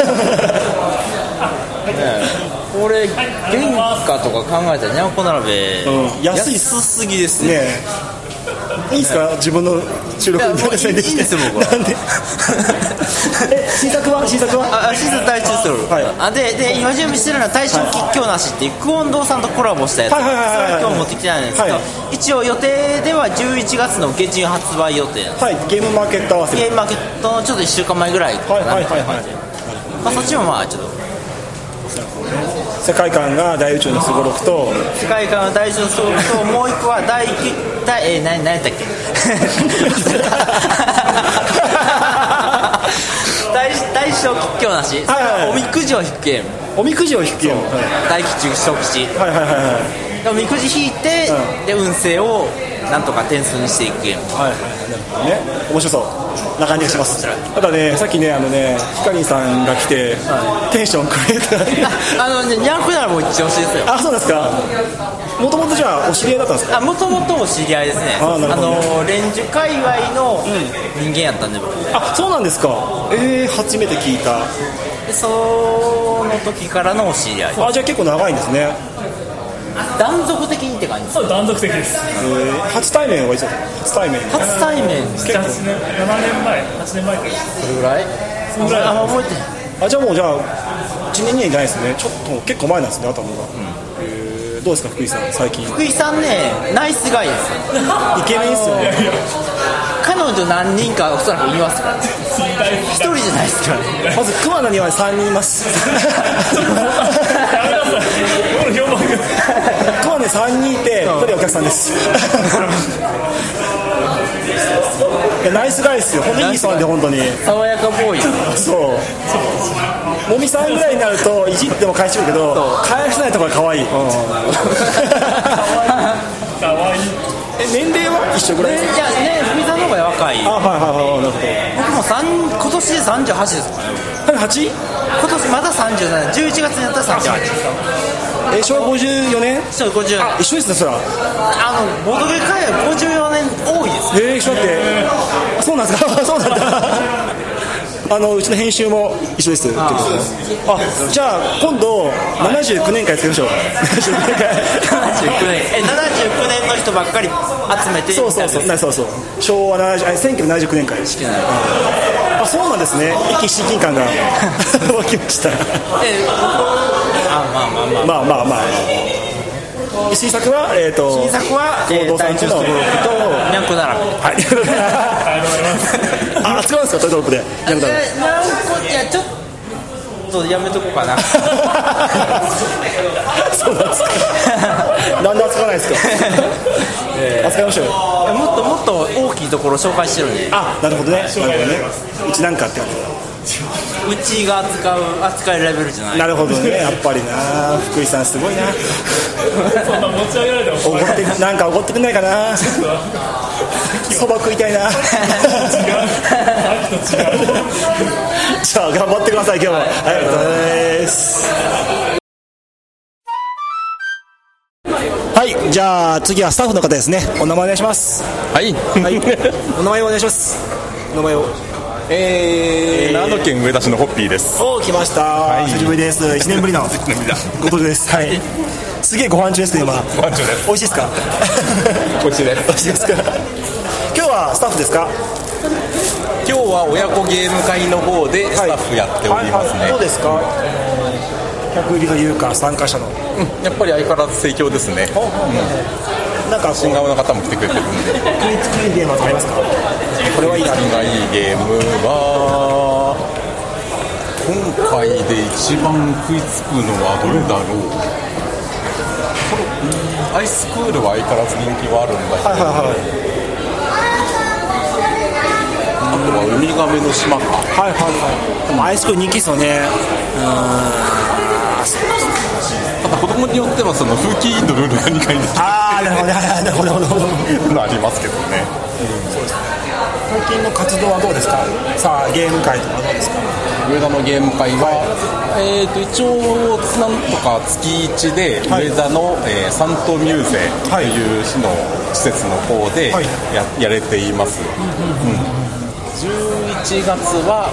これ原価とか考えたらにゃんこ並べ、安すぎですね。 いいですか？自分の収録に出せできて。いいですよ僕は。なんで新作は新作大中ストール、で今準備してるのは大正吉祥なしっていうクオン堂さんとコラボしたやつ。それは今日持ってきてないんですけど、一応予定では11月の下旬発売予定なんです。 ゲームマーケット合わせゲームマーケットのちょっと1週間前ぐらいかなっていう感じで、そっちもまあちょっと世界観が大宇宙のすごろくと、 世界観が大宇宙のすごろくと、もう一個は何やったっけ大正吉祥なし、おみくじを引くゲーム。 おみくじを引くゲーム、 大吉小吉、おみくじ引いて、で運勢をなんとか点数にしていくゲーム。 なるほどね、面白そうな感じがします。ただね、さっきねヒカリンさんが来て、テンションくれたニャンコならもう一押しですよ。 そうですか。もともとじゃあお知り合いだったんですか？ もともとお知り合いですね。連樹界隈の人間やったんで僕。 そうなんですか。初めて聞いた。 でその時からのお知り合い。 じゃあ結構長いんですね。 断続的にって感じです。 そう断続的です。 初対面はいつだった？ 初対面 7年前くらい。 それぐらい覚えてない。 じゃあ1年2年じゃないですね。ちょっと結構前なんですね、頭が。どうですか福井さん最近？ 福井さんね、ナイスガイですよ。 イケメンですよね。 彼女何人かおそらくいますから、一人じゃないですからね。 まず熊野には3人います。熊野に3人いて1人お客さんです。 やナイスガイですよ、本当にいい人なんで、本当に爽やかボーイ。 そうもみさんぐらいになるといじっても返してくるけど、返せないところが可愛い。 かわいい。 年齢は一緒ぐらい？ いやね、ふみさんの方が若い。 なるほど。 僕も今年で38ですからね。 8？ 今年まだ37、11月になったら38。 昭和54年？ そう、54年。 一緒ですね、そら。 ボードゲーム界は54年多いです。 一緒だって。そうなんですか。そうなんだ。うちの編集も一緒です。じゃあ今度79年会作りましょう。79 年の人ばっかり集めて。 そう昭和1979年会。そうなんですね。一気親近感が湧きました。まあ新作は新作は大中ストロークとニャンコ並べ。 はい。使うんですか、トイトロップで。ニャンコ、 いやちょっとやめとこうかな。 そうなんですか。なんで扱わないですか。扱いましょうよ。 もっと大きいところ紹介してるんで。 なるほどね。うちなんかって感じ。 うちが扱えるレベルじゃない。 なるほどね。やっぱりな、福井さんすごいな。 そんな持ち上げられてもなんかおごってくんないかな。そば食いたいな。違う。じゃあ頑張ってください、今日も。はい、ありがとうございます。はい、じゃあ次はスタッフの方ですね。お名前お願いします。 はい。 お名前をお願いします。お名前を。 長野県上田市のホッピーです。 来ました。久しぶりです。1年ぶりのご登場です。はい。すげえご飯中ですね、今。 ご飯中です。 美味しいですか？ 美味しいです。 美味しいですか？今日はスタッフですか？ 今日は親子ゲーム会の方でスタッフやっておりますね。 どうですか？客入りというか参加者の。 やっぱり相変わらず盛況ですね。 なんか新顔の方も来てくれてるんで。 食いつくゲームはありますか？これはいいな。 いいゲームは今回で一番食いつくのはどれだろう。アイスクールは相変わらず人気はあるんだけど、あとはウミガメの島か。 でもアイスクール人気ですよね。 ただ子供によってはその風紀委員のルールが理解できない。 なるほどのありますけどね。 そうですね。最近の活動はどうですか？さあゲーム会とかどうですか？ 上田のゲーム会は、一応なんとか月1で上田の、サントミューゼという市の施設の方で やれています。11月は、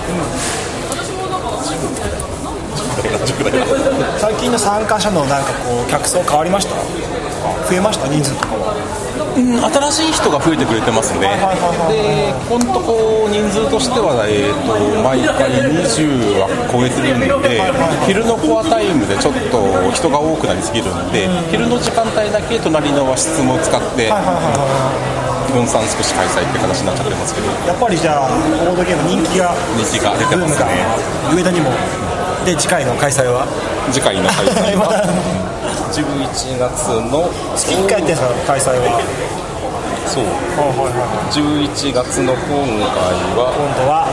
最近の参加者のなんかこう客層変わりました？増えました？人数とかは。 新しい人が増えてくれてますね。で、このとこ人数としては、毎回20は超えてるんで、昼のコアタイムでちょっと人が多くなりすぎるんで、昼の時間帯だけ隣の和室も使って分散少し開催って形になっちゃってますけど、 やっぱりじゃあボードゲーム人気が出てますね。 上田にも。で次回の開催は 11月の月1回って開催はそう、11月の今度は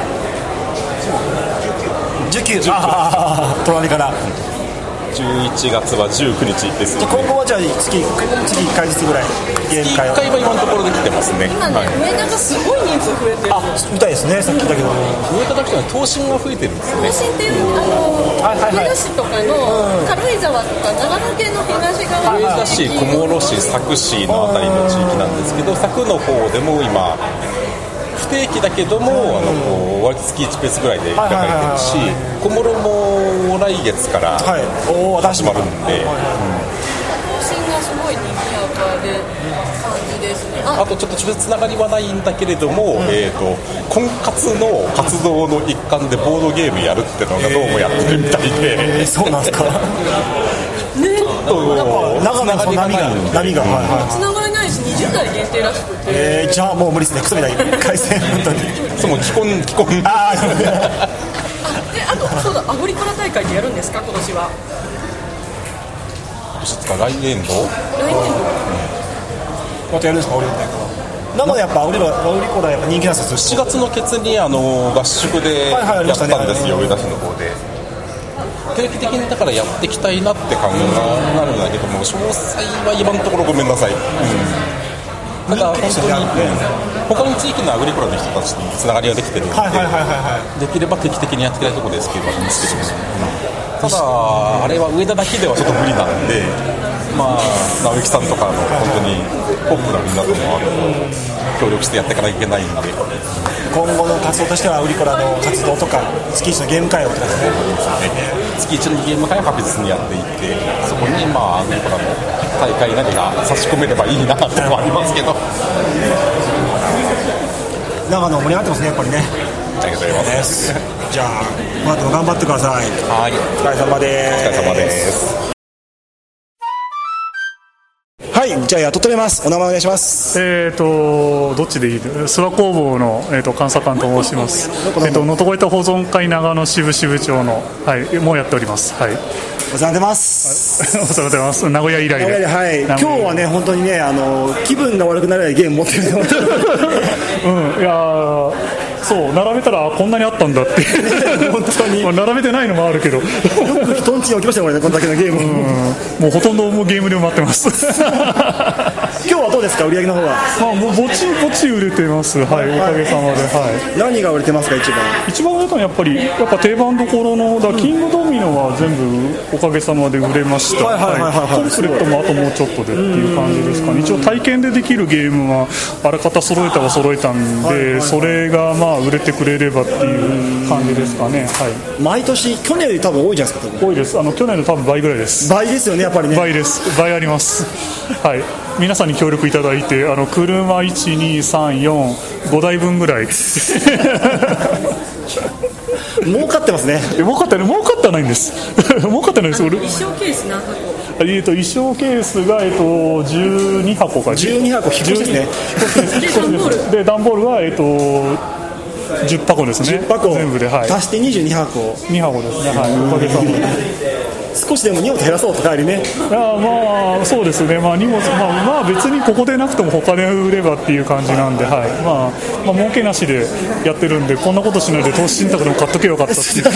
19隣から 11月は19日です、ね。 今後はじゃあ月1回ずつぐらいゲーム会 1回は今のところできてますね。 今ね、上田がすごい人数増えてる。 みたいですね。さっきだけど上田だけは東進が増えてるんですね。 東進って上田市とかの軽井沢とか長野県の東側上田市、小諸市、佐久市のあたりの地域なんですけど、佐久の方でも今不定期だけども割と月1ペースぐらいで開かれてるし、小諸も来月から始まるんで、 東進がすごい賑やかで感じですね。 あとちょっとつながりはないんだけれども、婚活の活動の一環でボードゲームやるってのがどうもやってるみたいで、 そうなんですか。長野の波がつながりないし20代限定らしくて、 じゃあもう無理ですね。クソみたい回線本当にそう既婚で、あとそうだ、アグリコラ大会ってやるんですか今年は？ 来年度またやるんですか？アグリコラ大会なのでやっぱアグリコラやっぱ人気なんですよ。 7月のケツに合宿でやったんですよ、上田市の方で。定期的にだからやっていきたいなって感じがなるんだけども、詳細は今のところごめんなさい。ただ本当に他の地域のアグリコラの人たちにつながりができてるので、できれば定期的にやっていきたいところですけど、ただあれは上田だけではちょっと無理なんで、直之さんとかの本当にポップなみんなとも協力してやっていかなきゃいけないんで、 今後の活動としてはアグリコラの活動とか月1のゲーム会をとかですね、 月1のゲーム会は確実にやっていって、そこにアグリコラの大会何か差し込めればいいなってのはありますけど、 長野盛り上がってますね、やっぱりね。 ありがとうございます。 じゃあこの後も頑張ってください。 はい、 お疲れ様です。 お疲れ様です。 はい、じゃあ雇ってます。お名前お願いします。 どっちでいい？諏訪工房の監査官と申します。能登越えた保存会長野支部支部長のもうやっております。はい。 お世話になってます。 お世話になってます。名古屋以来で。 はい。今日はね本当にね気分が悪くならないゲーム持ってる。 いやそう並べたらこんなにあったんだって本当に並べてないのもあるけどよく人んちに置きましたよね、こんだけのゲーム。 もうほとんどもうゲームで埋まってます今日はどうですか、売り上げの方は。 もうぼちぼち売れてます。はい、おかげさまで。はい。 何が売れてますか、 一番売れたのはやっぱ定番どころのキングドミノは全部おかげさまで売れました。コンプレットもあともうちょっとでっていう感じですかね。一応体験でできるゲームはあらかた揃えたは揃えたんで、それが売れてくれればっていう感じですかね。はい。 毎年去年より多分多いじゃないですか。 多いです。去年の多分倍ぐらいです。 倍ですよね、やっぱりね。 倍です。倍あります。はい。皆さんに協力いただいて車1,2,3,4,5台分ぐらい儲かってますね。 儲かってないんです儲かってないです。 衣装ケース何箱？ 衣装ケースが12箱か。 12箱引っ越しですね。 で段ボールは10箱ですね。 10箱全部で、はい、 足して22箱。 2箱ですね。はい。おかげさまで。 少しでも荷物減らそうとかありね。 そうですね。荷物別にここでなくても他で売ればっていう感じなんで、はい。儲けなしでやってるんで、こんなことしないで投資信託でも買っとけばよかったっていう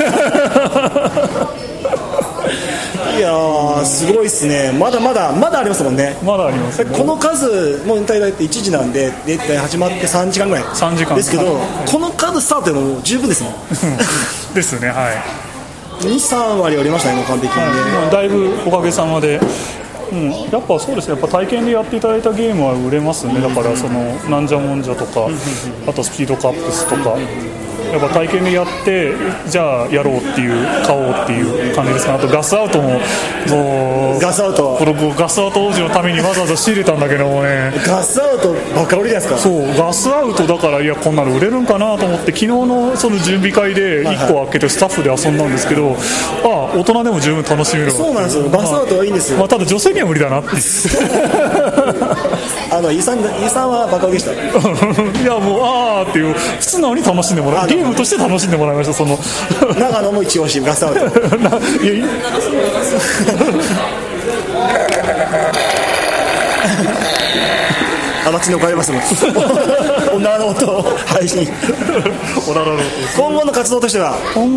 いやーすごいですね。まだありますもんね。 まだあります、ね。 この数もう大体1時なんで始まって3時間ぐらいですけど、この数スタートでも十分ですもんですね。はい。 2、3割売りましたね、完璧にね。 だいぶおかげさまで、やっぱそうですね。やっぱ体験でやっていただいたゲームは売れますね。だからなんじゃもんじゃとか、あとスピードカップスとか。やっぱ体験でやってじゃあやろうっていう買おうっていう感じですか。あとガスアウトもガスアウト王子のためにわざわざ仕入れたんだけどもね、 ガスアウトばっかりじゃないですか。 そうガスアウトだから、いやこんなの売れるんかなと思って昨日のその準備会で1個開けてスタッフで遊んだんですけど、大人でも十分楽しめる。 そうなんですよ。ガスアウトはいいんですよ。 ただ女性には無理だなってイさんはバカ売りでしたいやもうっていう素直に楽しんでもらうゲームとして楽しんでもらいました。 長野も一押しガスアウト街に置かれますもんおならの音を配信今後の活動としては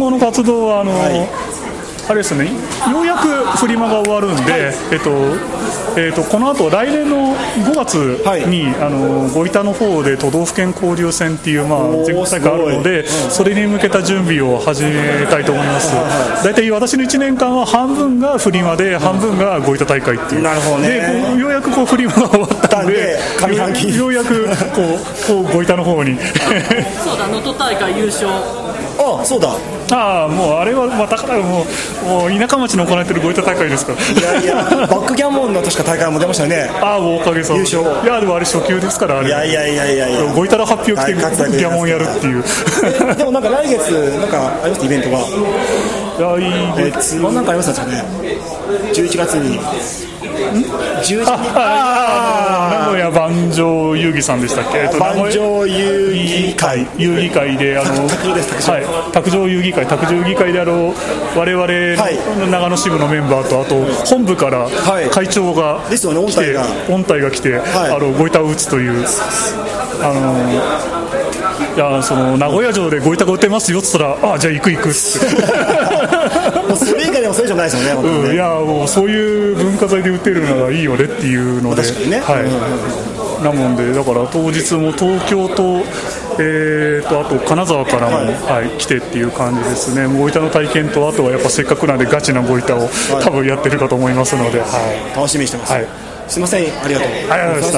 あれですね、ようやくフリマが終わるんで、この後来年の5月に、ご板の方で都道府県交流戦っていう、全国大会あるので、それに向けた準備を始めたいと思います。大体私の1年間は半分がフリマで半分がご板大会っていう。なるほどね。 でようやくフリマが終わったんで、ようやくご板の方にそうだ、能登大会優勝。 そうだ。 もうあれはだからもう田舎町に行われてるご板大会ですから。 いやバックギャモンの確か大会も出ましたよね。 もうおかげさまで優勝。いやでもあれ初級ですから。あれいやご板の発表来てギャモンやるっていうでも来月ありますイベントが。なんかありますよね。11月に名古屋万丈遊戯さんでしたっけ？ 万丈遊戯会で卓上遊戯会で我々の長野支部のメンバーとあと本部から会長が来て、音体が来てご板を打つといういやその名古屋城でご板が打てますよって言ったらじゃあ行くってもうそれ以外でもそれ以上ないですよね。 いやもうそういう文化財で打てるならいいよねっていうので、なもんでだから当日も東京とあと金沢からも、来てっていう感じですね。ご板の体験とあとはやっぱせっかくなんでガチなご板を多分やってるかと思いますので、 楽しみにしてます。すいません、ありがとうございました。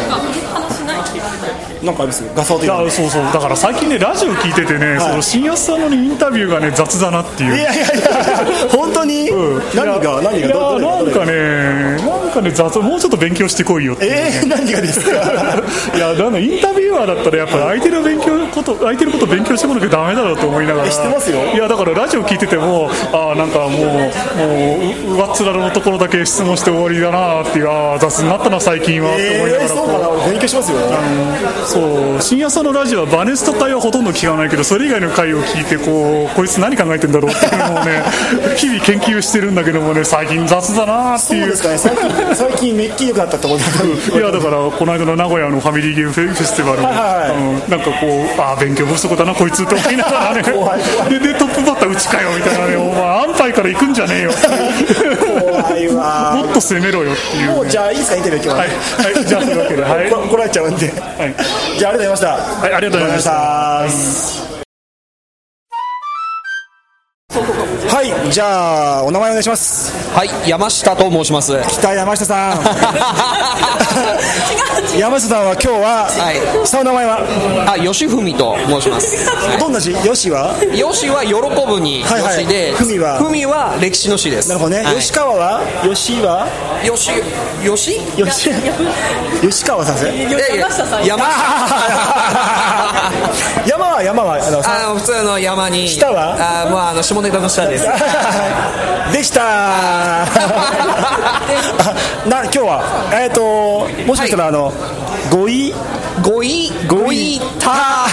なんかあります？ガサオ的な。 そうだから最近ねラジオ聞いててね、その新安さんのインタビューがね雑だなっていう。 いや本当に？何がなんかね雑、もうちょっと勉強してこいよっていう、 何がですか？ いやインタビュアーだったらやっぱり相手のこと勉強してこなきゃダメだろうと思いながら。 知ってますよ。 いやだからラジオ聞いててもなんかもう上っ面のところだけ質問して終わりだなっていう、雑になったな最近はって思いながら。 そうかな、勉強しますよ。 そう深夜さんのラジオはバネスト会はほとんど聞かないけど、それ以外の回を聞いてこいつ何考えてんだろうっていうのをね日々研究してるんだけどもね、最近雑だなっていう。 そうですかね、最近めっきり良かったってこといやだからこの間の名古屋のファミリーゲームフェスティバル、なんか勉強不足だなこいつって思いながらねでトップバッターうちかよみたいなね、お前安牌から行くんじゃねえよ怖いわもっと攻めろよっていう、ね、 もうじゃあいいですかインタビュー今日は、 じゃあそういうわけで、 怒られちゃうんで、じゃあありがとうございました。 ありがとうございました。 じゃあお名前お願いします。 山下と申します。 北山下さん山下さんは今日は、下の名前は吉文と申します。 どんな字？吉は喜ぶに吉で、文は歴史の史です。 なるほどね。吉川は吉川さんですね。山は普通の山に、 下は下ネタの下ですでした今日はもしかしたらごいた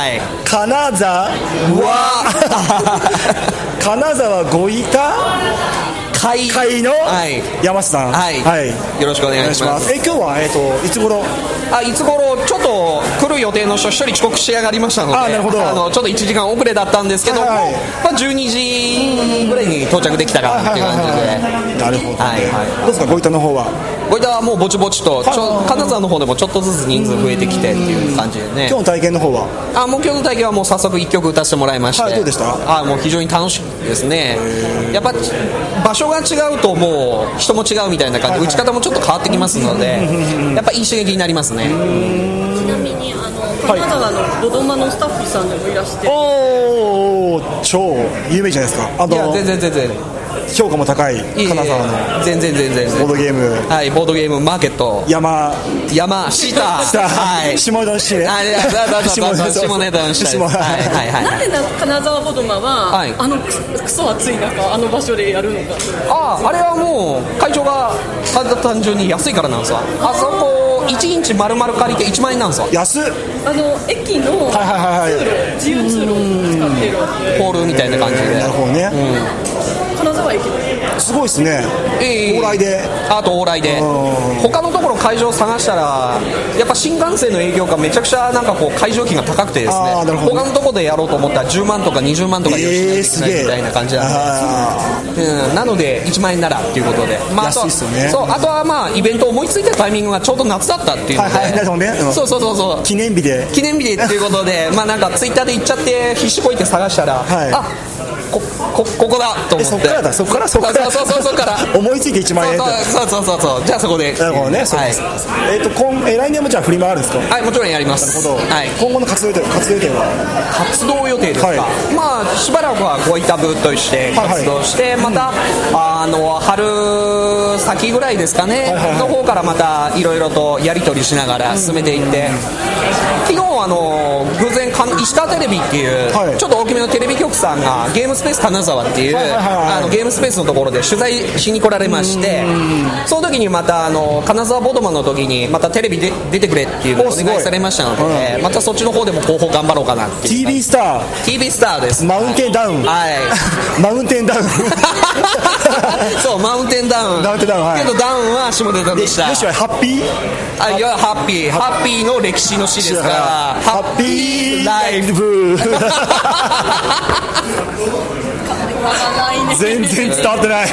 金沢ごいた会の山下さん、 よろしくお願いします。 今日はいつ頃ちょっと来る予定の人1人遅刻しやがりましたので、ちょっと1時間遅れだったんですけども、12時ぐらいに到着できたかなっていう感じで。 なるほど、どうですかごいたの方は？ ごいたはもうぼちぼちと、金沢の方でもちょっとずつ人数増えてきてっていう感じでね。 今日の体験の方は？ もう今日の体験はもう早速1曲歌わせてもらいまして、 どうでした？ もう非常に楽しいですね。やっぱ場所が違うともう人も違うみたいな感じで、打ち方もちょっと変わってきますのでやっぱいい刺激になりますね。 ちなみに金沢のドドマのスタッフさんでもいらして、 超有名じゃないですか。 いや全然評価も高い金沢の全然ボードゲーム、 ボードゲームマーケット山下下田の下ね、 下ネタの下です。 なんで金沢ボドマはクソ暑い中場所でやるのか。 あれはもう会長が単純に安いからなんですわ。あそこ1インチ丸々借りて1万円なんですわ。 安っ。 駅の自由通路を使ってるホールみたいな感じで。 なるほどね。 金沢駅すごいですね。往来で。 往来で。他のところ会場探したらやっぱ新幹線の営業がめちゃくちゃ会場費が高くてですね、他のところでやろうと思ったら10万とか20万とか用意しないといけないみたいな感じなんで、なので1万円ならっていうことで、 安いっすよね。 あとはイベント思いついたタイミングがちょうど夏だったっていうので、そう記念日でっていうことでなんかツイッターで行っちゃって必死こいて探したら、ここだと思って、 そこから思いついて1万円。 そうじゃあそこで。 なるほどね。来年もじゃあフリマあるんですか？ もちろんやります。 なるほど。今後の活動予定は？ 活動予定ですか？しばらくはごいた部として活動して、また春先ぐらいですかねの方からまたいろいろとやり取りしながら進めていって、昨日偶然石川テレビっていう、ちょっと大きめのテレビ局さんがゲームスペース金沢っていうゲームスペースのところで取材しに来られまして、その時にまた金沢ボードマンの時にまたテレビで出てくれっていうのをお願いされましたので、またそっちの方でも広報頑張ろうかなっていう。 TV スターです。 マウンテンダウン、マウンテンダウンそうマウンテンダウン、けどダウンは下ネタでした。 よしはハッピー、 いやハッピーの歴史の詩ですから、ハッピーライフ全然伝わってない。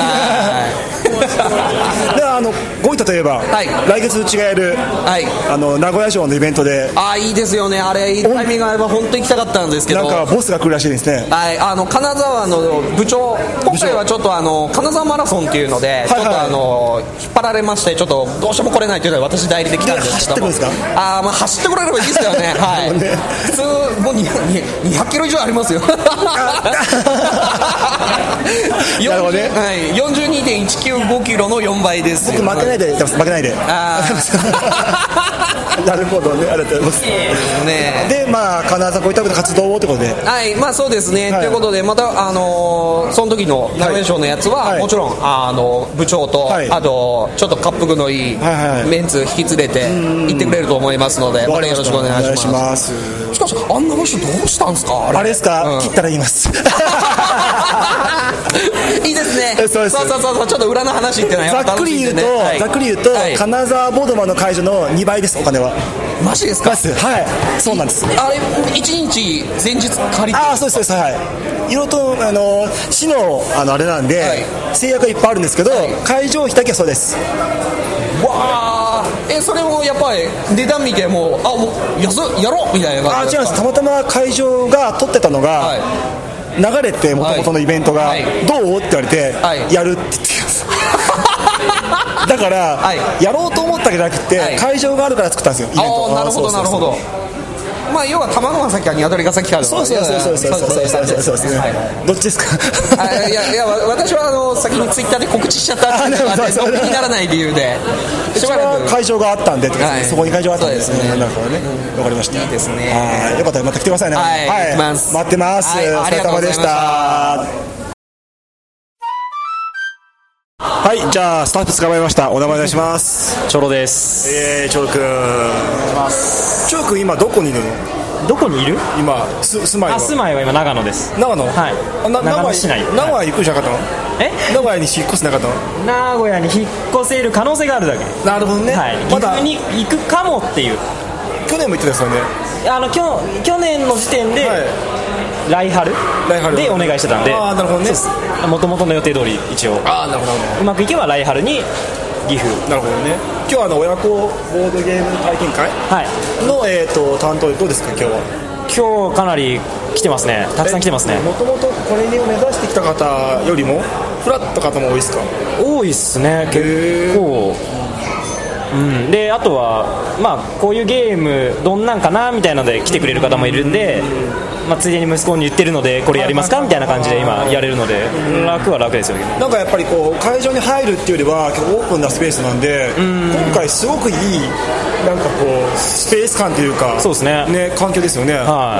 でゴイタといえば、来月うちがやる、名古屋城のイベントで、 いいですよね、あれタイミングがあれば本当に行きたかったんですけど、 なんかボスが来るらしいですね。 金沢の部長、今回はちょっと金沢マラソンっていうので、ちょっと引っ張られまして、ちょっとどうしても来れないというので私代理で来たんですけども、走ってくるんですか？まあ走ってこられればいいですよね。普通もう200キロ以上ありますよ。42.195 キロの4倍ですよ。 僕負けないで負けないで。なるほどね、ありがとうございます。でまあ金沢こういった活動をということで、 まあそうですね、ということでまたその時の名古屋城のやつはもちろん部長とあとちょっと滑覆のいいメンツ引き連れて行ってくれると思いますので、またよろしくお願いします。しかしあんな場所どうしたんですか？ あれですか、切ったら言います。 いいですね。そうちょっと裏の話っていうのはざっくり言うと金沢ボードマンの会場の2倍です、お金は。 マジですか？ はい、そうなんです。 あれ1日前日借りて、 そうです、いろいろと市のあれなんで、制約がいっぱいあるんですけど、会場費だけはそうです。 わー、それもやっぱり値段見てもう安っやろみたいな感じですか？ 違うんです。たまたま会場が取ってたのが、流れて元々のイベントが、どうって言われて、やるって言ってますだから、やろうと思ったわけじゃなくて、会場があるから作ったんですよ、イベント。 なるほどなるほど。まあ要は卵が先か鶏が先か。 そうですね。どっちですか？ いや私は先にツイッターで告知しちゃったっていうのがね、どっにならない理由で、 しばらく会場があったんで、そこに会場があったんですね。なるほどね、わかりました。 いいですね。 よかったらまた来てくださいね。待ってます。お疲れ様でした。はい、じゃあスタッフ捕まえました。お名前お願いします。 チョロです。 チョロくん。チョロくん今どこにいるの？ どこにいる？ 今住まいは？ 住まいは今長野です。 長野？ はい。 長野市内。名古屋行くんじゃなかったの？名古屋に引っ越せなかったの？ 名古屋に引っ越せる可能性があるだけ。 なるほどね。 はい。岐阜に行くかもっていう。 去年も言ってたよね。 去年の時点で。来春でお願いしてたんで、 なるほどね。 もともとの予定通り一応。 なるほど。 うまくいけば来春に岐阜。 なるほどね。今日は親子ボードゲーム体験会の担当でどうですか今日は？ 今日かなり来てますね。たくさん来てますね。 もともとこれを目指してきた方よりもフラット方も多いですか？ 多いっすね。結構。であとはこういうゲームどんなんかなみたいなので来てくれる方もいるんで、ついでに息子に言ってるのでこれやりますかみたいな感じで今やれるので、楽は楽ですよね。 なんかやっぱり会場に入るっていうよりは結構オープンなスペースなんで、今回すごくいいなんかスペース感というか、 そうですね、 環境ですよね。確か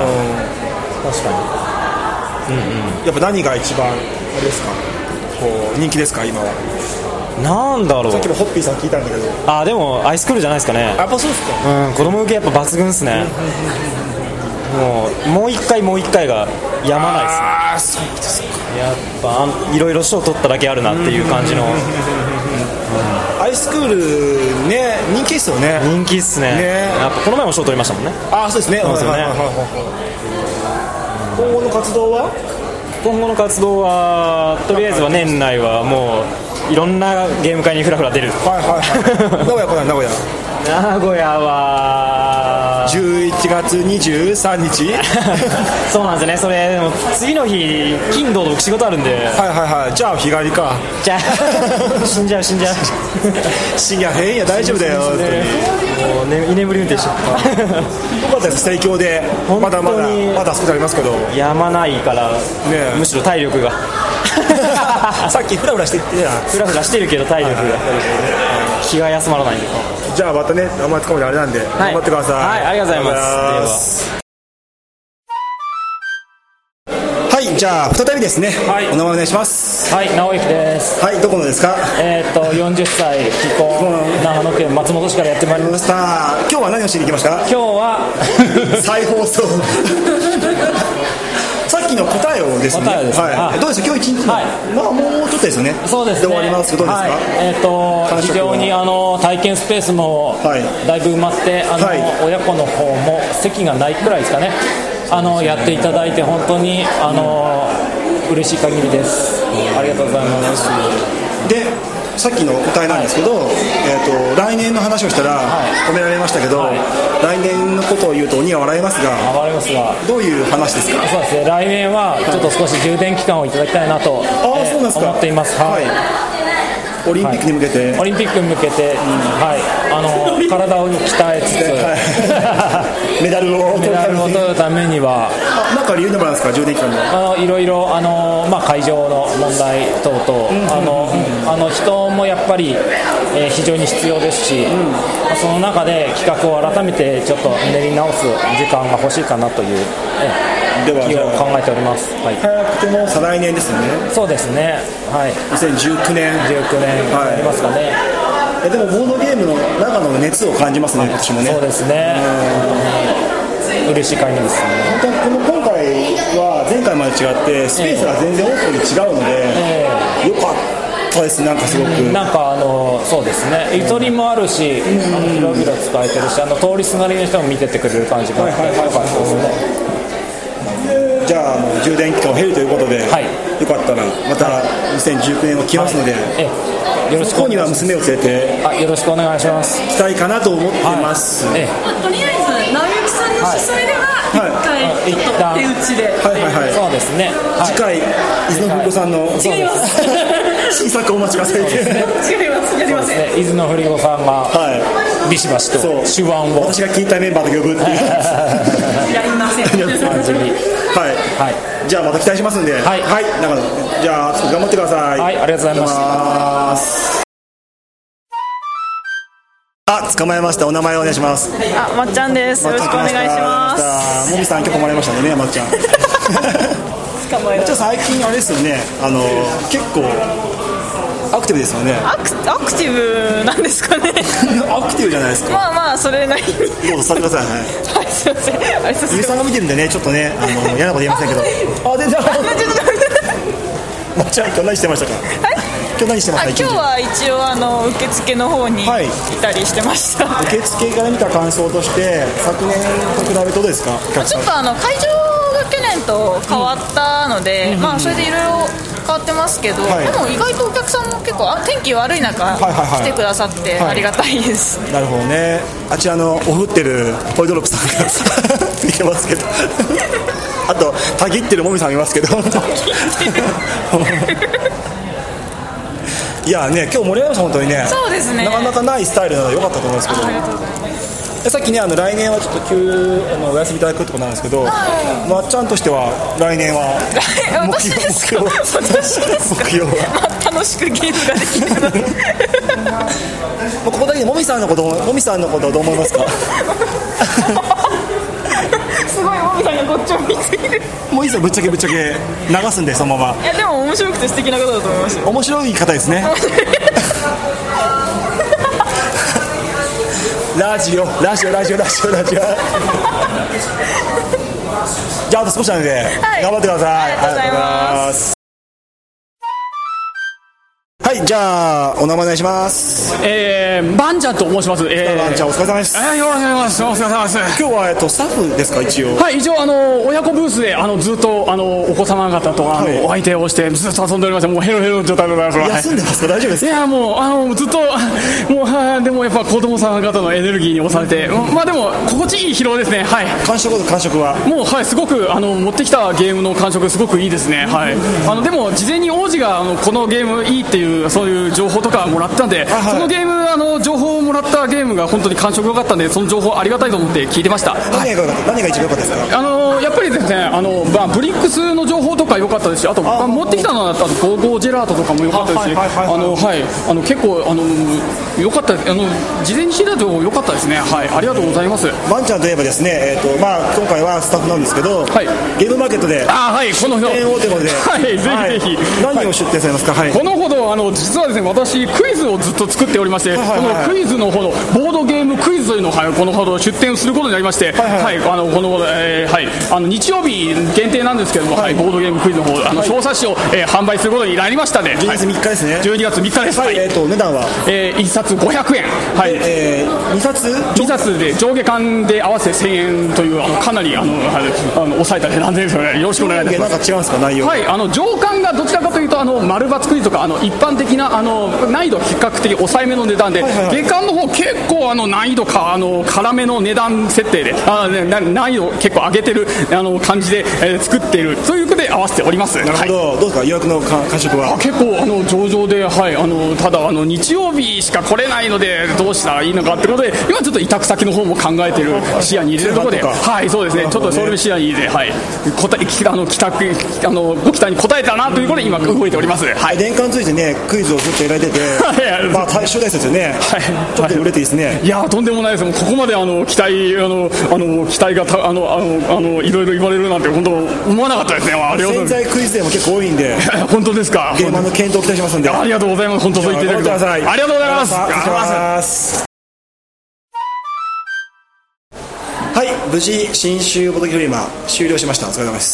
に。やっぱ何が一番あれですか、人気ですか今は？ なんだろう、 さっきもホッピーさん聞いたんだけど、 でもアイスクールじゃないですかね。 やっぱそうですか？ 子供向けやっぱ抜群ですね。もう一回がやまないですね。 そうですか。 やっぱいろいろ賞取っただけあるなっていう感じの。 アイスクールね、人気ですよね。 人気っすね。やっぱこの前も賞取りましたもんね。 そうですね。今後の活動はとりあえずは年内はもういろんなゲーム会にフラフラ出る。 名古屋は11月23日そうなんですね。それでも次の日金土と仕事あるんで、 じゃあ日帰りか。 じゃあ死んじゃう死んじゃへんや大丈夫だよ。 もう居眠り運転しちゃった。 よかったです。盛況でまだ少しありますけどやまないからむしろ体力がさっきフラフラしてるけど体力が気が休まらないんで。 じゃあまたね、あんまりつかむであれなんで頑張ってください。 ありがとうございます。 じゃあ再びですね、お名前お願いします。 はい、直之です。 はい、どこのですか。 40歳既婚、長野県松本市からやってまいりました。 今日は何をしに行きました。 今日は再放送さっきの答えをですね、どうですか今日一日、まあもうちょっとですよね。 そうですね。 で終わりますけどどうですか。 非常に体験スペースもだいぶ埋まって、親子の方も席がないくらいですかね。やっていただいて本当に嬉しい限りです。ありがとうございます。 でさっきの答えなんですけど、来年の話をしたら止められましたけど、来年のことを言うと鬼は笑いますが、どういう話ですか。 そうですね、来年はちょっと少し充電期間をいただきたいなと思っています。 オリンピックに向けて、 オリンピックに向けて、体を鍛えつつメダルを取るためにはなんか理由でもあるんですか。充電期間のいろいろ会場の問題等々、人もやっぱり、非常に必要ですし、その中で企画を改めてちょっと練り直す時間が欲しいかなという気を考えております。 早くても再来年ですよね。 そうですね。 2019年ありますかね。 でもボードゲームの中の熱を感じますね、今年もね。 そうですね。嬉しい限りですね。 本当に今回は前回まで違ってスペースが全然多くに違うので、よかったです。なんかすごくなんかそうですね。ゆとりもあるし、広々使えてるし、通りすがりの人も見ててくれる感じがよかったですね。 じゃあ充電期間を経るということで、よかったらまた2019年は来ますので、 よろしく。 そこには娘を連れてよろしくお願いします。 来たいかなと思ってます。 とりあえず直之さんの主催では一回ちょっと手打ちで、 そうですね。 次回伊豆のふりこさんの違います新作をお待ちください。 違いますやりません。 伊豆のふりこさんがビシバシと手腕を私が聞いたメンバーで呼ぶっていうやりません。 じゃあまた期待しますんで、じゃあ頑張ってください。 ありがとうございます。 捕まえました。お名前をお願いします。 まっちゃんです。よろしくお願いします。 もみさん今日もらいましたね、まっちゃん。 捕まえました。 最近あれですよね、結構アクティブですよね。 アクティブなんですかね。 アクティブじゃないですか。 まあそれなりにどうぞ伝えてください。 すいません。 ゆうさんが見てるんでね、ちょっとね嫌なこと言えませんけど。出た。まっちゃん今日何してましたか。今日何してました。 今日は一応受付の方にいたりしてました。 受付から見た感想として昨年と比べてどうですか。 ちょっと会場が去年と変わったので、それでいろいろ変わってますけど、でも意外とお客さんも結構天気悪い中来てくださってありがたいです。 なるほどね。あちらのおふってるポイドロップさんが見てますけどあとたぎってるもみさんいますけどいやね、今日盛り上がりました本当にね。 そうですね。 なかなかないスタイルなので良かったと思うんですけど。 ありがとうございます。 さっきね来年はちょっとお休みいただくってことなんですけど、まっちゃんとしては来年は私ですか。 目標は楽しくゲームができるのでここだけでもみさんのことはどう思いますか。 すごいもみさんがこっちを見すぎる。 もういいですよ、ぶっちゃけ流すんでそのまま。 いやでも面白くて素敵な方だと思いますよ。 面白い方ですね。ラジオじゃああと少しなので、頑張ってください。 ありがとうございます。 じゃあお名前お願いします。 バンちゃんと申します。 バンちゃんお疲れ様です。 よろしくお願いします。お疲れ様です。 今日はスタッフですか。一応一応親子ブースでずっとお子様方とお相手をしてずっと遊んでおりまして、もうヘロヘロの状態でございます。 休んでますか。大丈夫ですか。 いやもうずっとでもやっぱ子供さん方のエネルギーに押されて、でも心地いい疲労ですね。 感触はもうすごく持ってきたゲームの感触すごくいいですね。でも事前に王子がこのゲームいいっていうそうという情報とかもらったんで、そのゲーム情報をもらったゲームが本当に感触良かったんで、その情報ありがたいと思って聞いてました。 何が一番良かったですか？ やっぱりですね、ブリックスの情報とか良かったですし、あと、持ってきたのはゴーゴージェラートとかも良かったですし、結構良かったです。事前に知った情報良かったですね。はい、ありがとうございます。 ワンちゃんといえばですね、今回はスタッフなんですけど、ゲームマーケットでこの出店大手ので、 ぜひぜひ何を出店されますか？ このほど実はですね、私クイズをずっと作っておりまして、このクイズのほどボードゲームクイズというのをこのほど出展することになりまして、このほど日曜日限定なんですけども、ボードゲームクイズの方小冊子を販売することになりましたね。 12月3日ですね。 12月3日です。 値段は 1冊500円。2冊で上下巻で合わせて1000円というかなり抑えた値段ですよね。よろしくお願いいたします。 なんか違うんですか、内容？ 上巻がどちらかというと丸抜クイズとか一般的な難易度比較的抑えめの値段で、下巻の方結構難易度辛めの値段設定で難易度結構上げてる感じで作っている、そういうことで合わせております。 なるほど。どうですか、予約の感触は？ 結構上々で、ただ日曜日しか来れないのでどうしたらいいのかってことで、今ちょっと委託先の方も考えてる視野に入れるところで、そうですね、ちょっとそれの視野に入れて、ご期待に応えたなということで今動いております。 年間ついてね、クイズをずっとやられてて、初代ですよね。ちょっと売れていいですね。 いやとんでもないです。ここまで期待がいろいろ言われるなんて本当思わなかったですね。 潜在クイズでも結構多いんで。 本当ですか？ ゲーマーの検討を期待しますんで。 ありがとうございます。本当そう言っていただくとありがとうございます。 はい、無事新州ボトゲフリマ終了しました。お疲れ様です。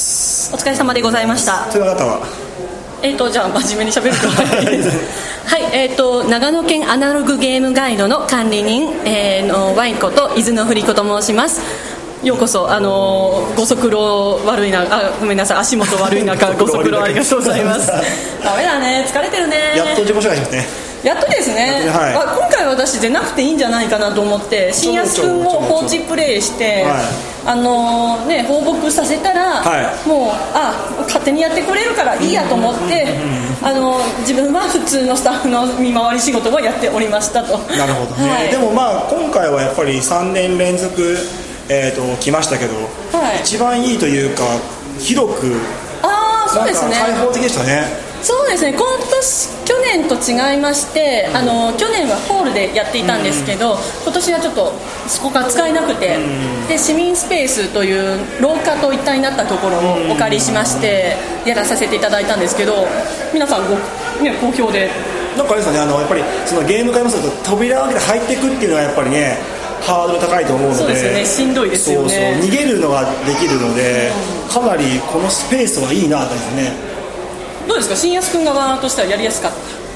お疲れ様でございました。 という方はじゃあ真面目に喋るとはい、長野県アナログゲームガイドの管理人、のワイコと伊豆のふりこと申します。ようこそご足労悪いなごめんなさい、足元悪い中ご足労ありがとうございます。ダメだね、疲れてるね。 やっと自己紹介しますね。 やっとですね、今回私出なくていいんじゃないかなと思って、新安くんも放置プレイして、放牧させたら、もう勝手にやってくれるからいいやと思って、自分は普通のスタッフの見回り仕事をやっておりましたと。 なるほどね。でも今回はやっぱり3年連続来ましたけど、一番いいというか広くそうですね、 開放的でしたね。 そうですね、去年と違いまして、去年はホールでやっていたんですけど、今年はちょっとそこが使えなくて、で市民スペースという廊下と一体になったところをお借りしましてやらさせていただいたんですけど、皆さん好評で。 なんかあれですね、やっぱりそのゲーム会もそうだと扉を開けて入っていくっていうのはやっぱりねハードル高いと思うので、 そうですよね、しんどいですよね。 逃げるのができるので、かなりこのスペースはいいなとですね。 どうですか、新安くん側としてはやりやすかった？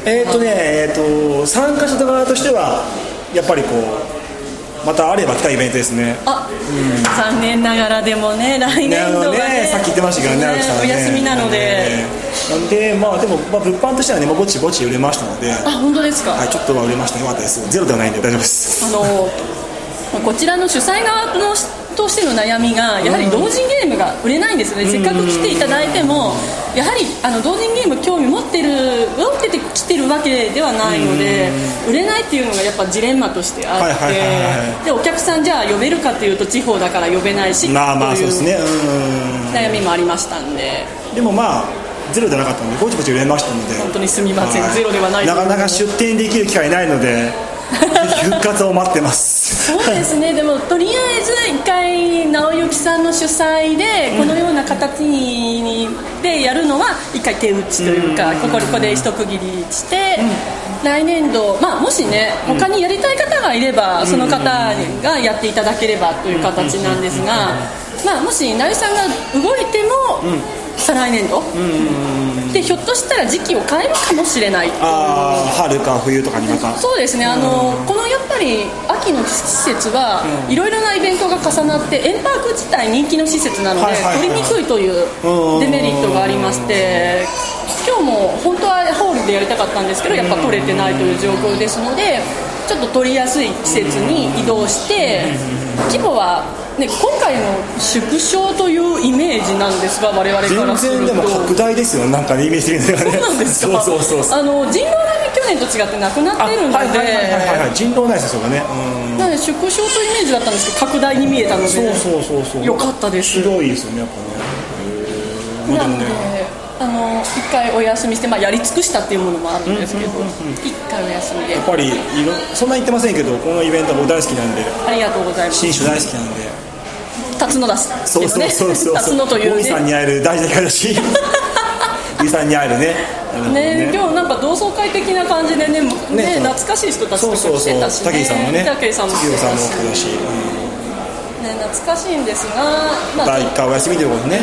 参加者側としてはやっぱりまたあれば来たイベントですね。 残念ながらでもね、来年度はね、 さっき言ってましたけどね、 お休みなので、 でも物販としてはね、ぼちぼち売れましたので。 本当ですか？ はい、ちょっとは売れましたね。よかったです。ゼロではないんで大丈夫です。 こちらの主催側としての悩みがやはり同人ゲームが売れないんですね。せっかく来ていただいてもやはり同人ゲーム興味持ってきてるわけではないので、売れないっていうのがやっぱジレンマとしてあって、でお客さんじゃあ呼べるかっていうと地方だから呼べないし、そうですね、悩みもありましたんで。 でもゼロじゃなかったのでぼちぼち売れましたので、 本当にすみません、ゼロではない。 なかなか出店できる機会ないので復活を待ってます。 そうですね、でもとりあえず一回直行さんの主催でこのような形でやるのは一回手打ちというか、ここで一区切りして、来年度、もしね他にやりたい方がいればその方がやっていただければという形なんですが、もし直行さんが動いても再来年度でひょっとしたら時期を変えるかもしれない。 春か冬とかにまた。 そうですね、このやっぱり秋の施設はいろいろなイベントが重なってエンパーク自体人気の施設なので取りにくいというデメリットがありまして、今日も本当はホールでやりたかったんですけどやっぱ取れてないという状況ですので、ちょっと取りやすい施設に移動して規模はね、今回の縮小というイメージなんですが、我々からすると全然でも拡大ですよ、なんかね、イメージ的にはね。 そうなんですか。 そう人狼がね、去年と違ってなくなってるので、 人狼ないですよ、それがね。 なので縮小というイメージだったんですけど、拡大に見えたので、 そうよかったです。 広いですよね、やっぱね。 なので一回お休みして、やり尽くしたっていうものもあるんですけど、一回お休みでやっぱりそんなに言ってませんけど、このイベント僕大好きなんで、 ありがとうございます。 新種大好きなんで、 辰野だし、 辰野というね、 モミさんに会える大事な会だし、ゆうさんに会えるね。 今日なんか同窓会的な感じでね、懐かしい人たちとか来てたしね。 武井さんもね、 武井さんも来てたし、懐かしいんですが、 第1回お休みということね。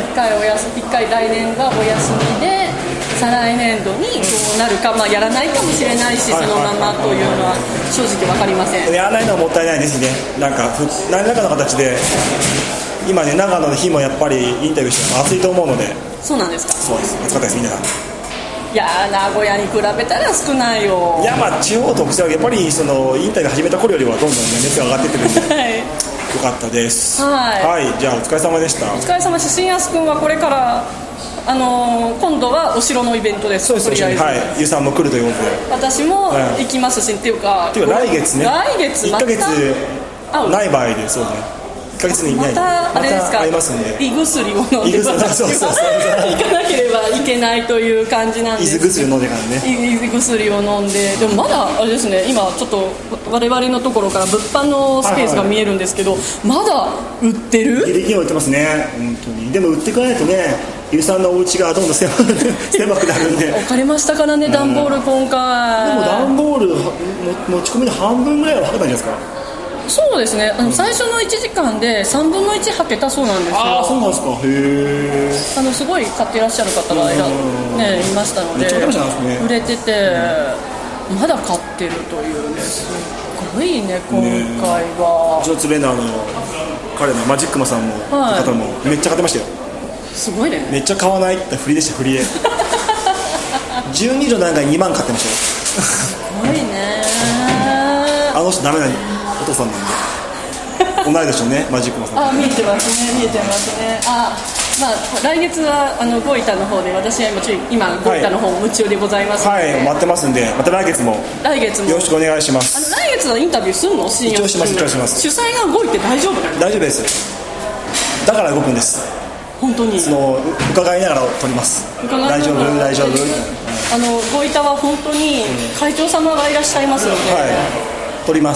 1回来年がお休みで、再来年度にどうなるか、やらないかもしれないし、そのままというのは正直分かりません。 やらないのはもったいないですね。なんか何らかの形で今ね、長野の日もやっぱりインタビューしても暑いと思うので。 そうなんですか。 そうです、暑かったです、みんなが。 いや名古屋に比べたら少ないよ。 いや地方としてはやっぱりそのインタビュー始めた頃よりはどんどん、熱が上がってってるんで、はい、よかったです。はい、じゃあお疲れ様でした。 お疲れ様です。新安君はこれから今度はお城のイベントです。 そうです、はい、ゆうさんも来るということで、 私も行きますし、っていうか来月ね、 来月 1ヶ月ない場合で、そうね、1ヶ月にまたあれですか、 会いますんで、 胃薬を飲んで行かなければいけないという感じなんです。 胃薬を飲んでからね、 胃薬を飲んで、でもまだあれですね、今ちょっと我々のところから物販のスペースが見えるんですけど、まだ売ってる？ ギリギリ売ってますね、本当に。でも売ってくれないとね、ゆうさんのお家がどんどん狭くなるんで。 置かれましたからね、段ボール今回。 でも段ボール持ち込みの半分ぐらいははけたんじゃないですか。 そうですね、最初の1時間で3分の1はけたそうなんですよ。 ああ、そうなんですか。へえ。 すごい買っていらっしゃる方がいましたので、売れてて、まだ買ってるというね、すごいね、今回は。 うちのツレーナーの彼のマジックマさんも、方もめっちゃ買ってましたよ。 すごいね。 めっちゃ買わないって振りでした、振りで。12畳なんか2万買ってましたよ。 すごいね。 あの人ダメなお父さんなんで。同い年のね、マジックマさん。 見えてますね、見えてますね。来月はゴイタの方で、私は今ゴイタの方夢中でございますので、 はい、待ってますんで、また来月もよろしくお願いします。 来月のインタビューするの？ 一応します。 主催が動いて大丈夫？ 大丈夫です。だから動くんです。 本当に伺いながら撮ります。大丈夫。 ゴイタは本当に会長様がいらっしゃいますので、 撮ります。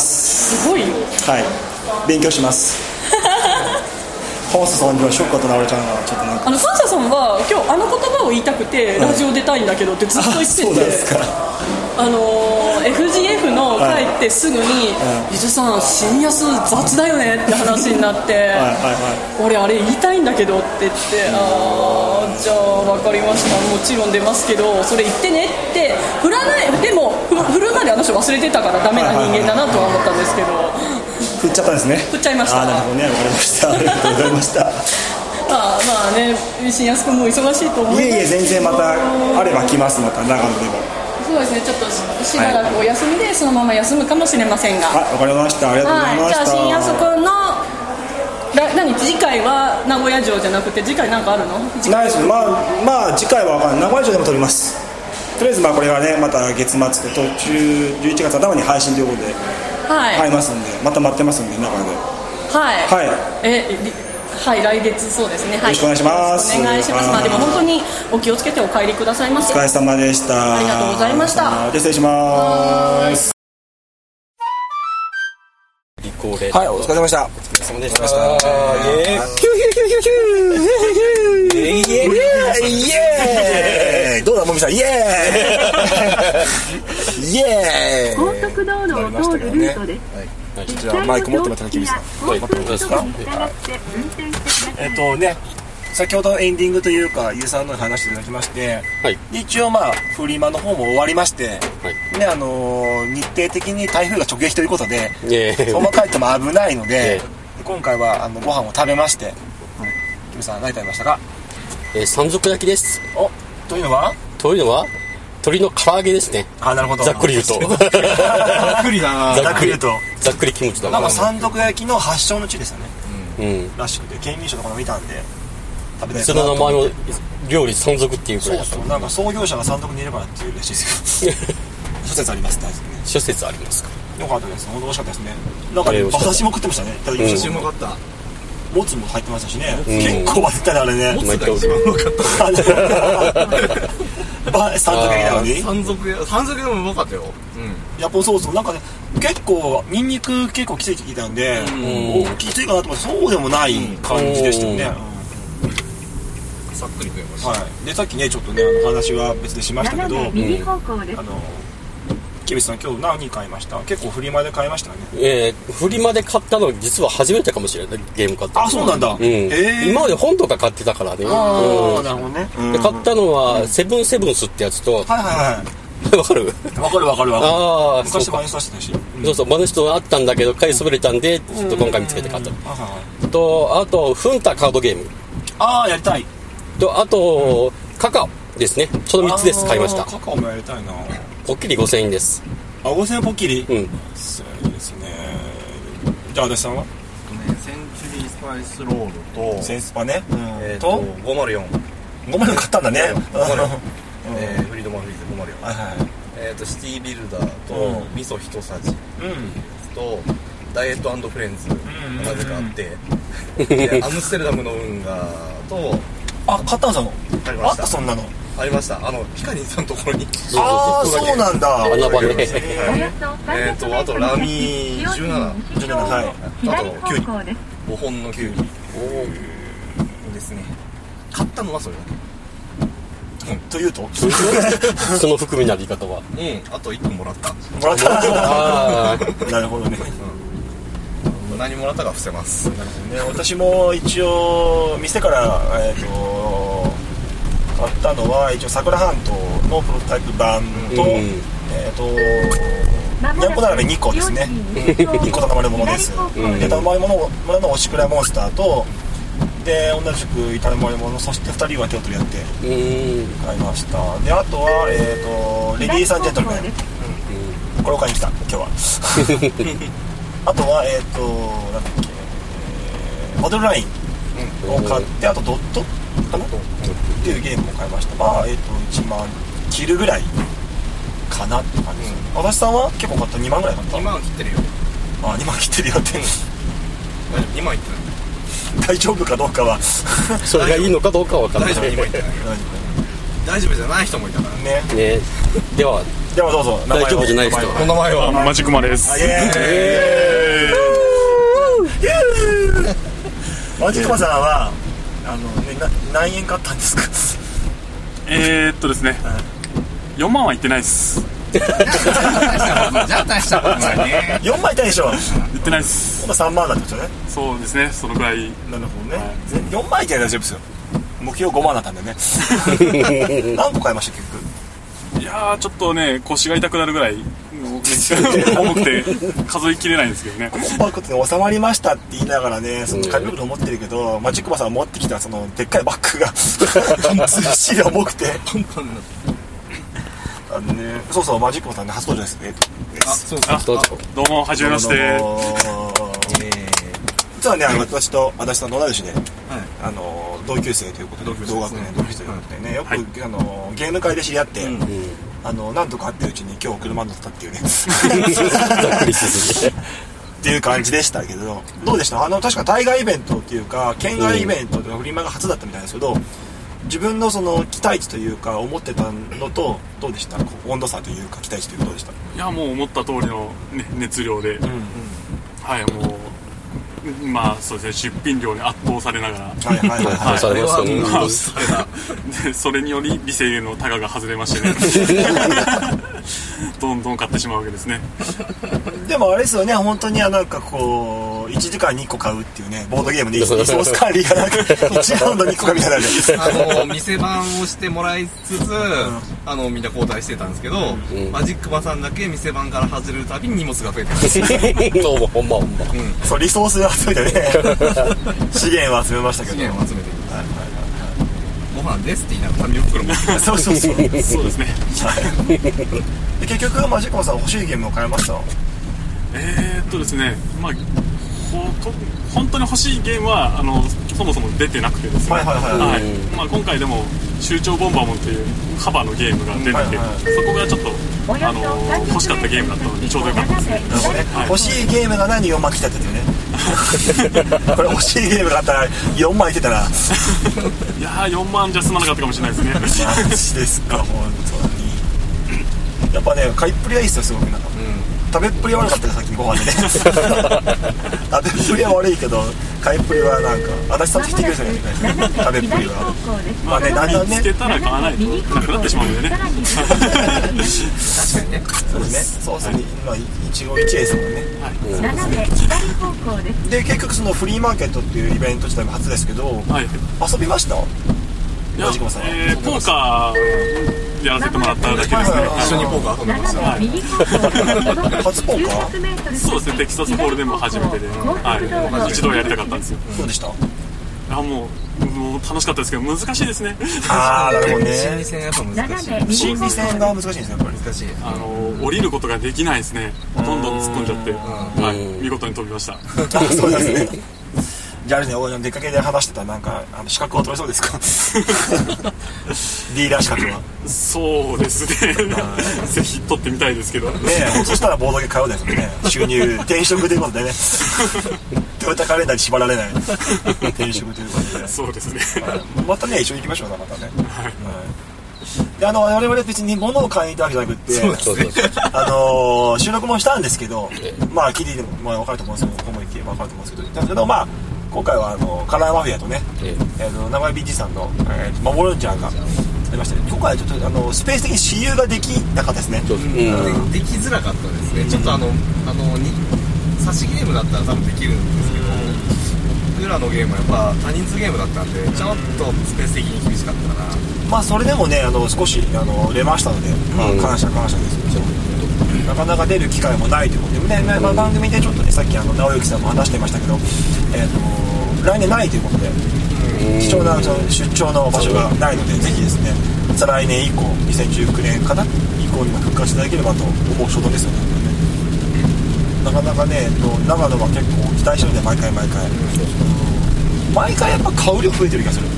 すごいよ。 はい、勉強します。ファーサさんにはショックだったな、俺ちゃんがちょっとなんか。 ファーサさんは今日言葉を言いたくてラジオ出たいんだけどってずっと言ってて、 そうですか。 FGF の帰ってすぐに「伊豆さん新安雑だよね」って話になって「俺あれ言いたいんだけど」って言って「じゃあ分かりました、もちろん出ますけどそれ言ってね」って振らない。でも振るまであの人忘れてたからダメな人間だなとは思ったんですけど、 振っちゃったんですね。 振っちゃいました。 なるほどね、分かりました。ありがとうございました。 新安君も忙しいと思います。 いえ全然またあれば来ます。また長野でも。 そうですね、ちょっとしばらくお休みでそのまま休むかもしれませんが。 わかりました。ありがとうございました。 じゃあ新安君の次回は名古屋城じゃなくて次回なんかあるの？ ないです。次回は名古屋城でも撮ります。とりあえずこれはね、また月末と途中11月頭に配信ということで入りますんで、また待ってますんで、中で。 はい、来月そうですね。よろしくお願いします。 お願いします。でも本当にお気をつけてお帰りくださいませ。 お疲れ様でした。 ありがとうございました。 失礼します。はい、お疲れ様でした。お疲れ様でした。イエーイ。どうだもみさん、イエーイ。イエーイ。 高速道路を通るルートです。 じゃあマイク持ってますね、キミさん。待ってもですか？先ほどエンディングというかゆうさんの話していただきまして、一応フリマの方も終わりまして、日程的に台風が直撃ということで、その帰っても危ないので、今回はご飯を食べまして、キミさん何食べましたか？ 山賊焼きです。 というのは鶏の唐揚げですね。 なるほど。 ざっくり言うと。 ざっくりだな。ざっくり言うと。 ざっくりキムチだな。 山賊焼きの発祥の地ですよね。 らしくて、県民賞とかも見たんで食べたいその名前の料理山賊っていうくらいだった。 そうなんか創業者が山賊にいるからっていうらしいですよ諸説ありますね。 諸説ありますか。 よかったです。本当美味しかったですね。なんかね、馬刺しも食ってましたね。 馬刺しも買った。 もつも入ってましたしね。結構混ぜたねあれね。 もつが一番うまかった。 山賊焼きなのに。 山賊でもうまかったよ。 やっぱそうなんかね、結構ニンニク結構きついって聞いたんで、きついかなと思ってそうでもない感じでしたよね。 さっくり食えました。 はい。でさっきねちょっとね話は別でしましたけど、キビさん今日何買いました？結構フリマで買いましたね。 フリマで買ったの実は初めてかもしれない。ゲーム買ったの。 あ、そうなんだ。 今まで本とか買ってたからね。 なるほどね。 で買ったのはセブンセブンスってやつと。わかる？ わかる。 ああ、 昔マネしてたし。 そうマネストあったんだけど買いそびれたんでちょっと今回見つけて買った。あとフンタカードゲーム。 ああ、やりたい。 あとカカオですね。その3つです。買いました。 カカオもやりたいな。 ポッキリ5000円です。 あ、5000円ポッキリ。 そうですね。じゃあ足立さんは？ センチュリースパイスロールとセンスパね。 と504。 504買ったんだね。 フリードマンフリーズ504。シティビルダーと味噌一さじとダイエット&フレンズなぜかあってアムステルダムの運河と買ったんですか？あったそんなの。 ありました。ピカリンさんのところに。 ああ、そうなんだ。 穴場ね。 あとラミ17。 はい。 あとキュウリ。5本のキュウリ。ですね。買ったのはそれだけ。 というとその含みなり方は。 あと1個もらった。 なるほどね。 何もらったか伏せます。 なるほどね。私も一応店から買ったのは一応桜半島のプロトタイプ版とにゃんこ並べ2個ですね。1個頼まれものです。で頼まれもののおしくらモンスターとで同じく頼まれもの、そして2人は手を取り合って買いました。であとはレディース&ジェントルメン、これを買いに来た今日はあとはなんだっけ、モデルラインを買って、あとドットかなっていうゲームを買いました。1万切るぐらいかなって感じです。足立さんは結構買った？2万ぐらい買った？ 2万切ってるよ。 2万切ってるよって 2万いってない。 大丈夫かどうかはそれがいいのかどうかは分からない。 大丈夫じゃない人もいたからね。ではどうぞ。 大丈夫じゃない人。 お名前はマジクマです。 マジクマさんは何円買ったんですか？ ですね、4万はいってないです。 じゃあ大したことないね。 4万いったでしょ？ 言ってないです。 今3万だったでしょね。 そうですね、そのぐらい。 なるほどね。4万いったら大丈夫ですよ。目標5万だったんでね何個買いました結局？ いやーちょっとね腰が痛くなるぐらい重くて数えきれないんですけどね。 コンパクトに収まりましたって言いながらね、その紙袋持ってるけど、マジックマさん持ってきたそのでっかいバッグがずっしり重くてパンパンになってそうマジックマさんね、初登場ですね。 どうもはじめまして。 実はね私と足立さんと同い年で、同級生ということで、同学年同級生ということでね、よくゲーム会で知り合って、なんとか会ってるうちに今日車に乗ったっていうねっていう感じでしたけど、どうでした？確か対外イベントっていうか県外イベントでフリマが初だったみたいですけど、自分のその期待値というか思ってたのとどうでした？温度差というか期待値というかどうでした？ いやもう思った通りの、熱量で、はい、もうそうですね、出品量に圧倒されながらそれにより理性のタガが外れましてねどんどん買ってしまうわけですね。 でもあれですよね、本当になんかこう1時間に1個買うっていうね、ボードゲームでリソース管理がなんか1ラウンドに1個かみたいな店番をしてもらいつつ、みんな交代してたんですけど、マジックマさんだけ店番から外れるたびに荷物が増えてますほんまそうリソースを集めてね資源を集めましたけど、 資源を集めてご飯ですって言いながら紙袋持ってきたそうですね結局マジックマさん欲しいゲームを買いました？ ですね、 本当に欲しいゲームはそもそも出てなくてですね、今回でも集長ボンバーモンというカバーのゲームが出てて、そこがちょっと欲しかったゲームだったのにちょうどよかったですね。 欲しいゲームが何4万来たっていうねこれ欲しいゲームがあったら4万いってたらいやー4万じゃ済まなかったかもしれないですね。 マジですか。本当にやっぱね買いっぷりはいいっすよ。すごくなんか、食べっぷりは悪かったよさっきご飯でね食べっぷりは悪いけど買いっぷりはなんか足立さんと来てくれたよね食べっぷりはまあねだんだんね見つけたら買わないとなくなってしまうんでね確かにねそうですね。そうですね。まあ一期一会ですもんね。で結局そのフリーマーケットっていうイベント自体も初ですけど、遊びました？ いやポーカーやらせてもらっただけですね。 一緒にポーカー遊んでました。 初ポーカー？ そうですね。テキサスホールデムも初めてで、一度やりたかったんですよ。 どうでした？ もう楽しかったですけど難しいですね。 なるほどね。 心理戦がやっぱ難しい。 心理戦が難しいんですね。やっぱり難しい。 降りることができないですね。どんどん突っ込んじゃって、見事に飛びました。 そうですね。じゃああれね、出かけで話してたなんか資格を取れそうですか？ディーラー資格は。 そうですね。ぜひ取ってみたいですけど。 ねえ、そしたらボードゲーム買うですもんね。収入転職ということでね。トヨタカレンダーに縛られない転職ということで。 そうですね。 またね一緒に行きましょうかまたね。で我々別に物を買いに行ったわけじゃなくて、収録もしたんですけど、まあ聞いても分かると思うんですけど、ここも行けば分かると思うんですけど、だけどまあ今回はカラーマフィアとね、名古屋 BG さんのマモロンジャーがありましたね。今回はちょっとスペース的に私有ができなかったですね。 できづらかったですね。ちょっと差しゲームだったら多分できるんですけど、僕らのゲームはやっぱ多人数ゲームだったんで、ちょっとスペース的に厳しかったかな。 まあそれでもね少し出ましたので、感謝ですけど、なかなか出る機会もないということでね、番組でちょっとねさっき直之さんも話してましたけど、来年ないということで、貴重な出張の場所がないので、ぜひですね再来年以降2019年かな以降にも復活していただければと思う所存ですよね。なかなかね長野は結構期待してるんで毎回やっぱ買う量増えてる気がする。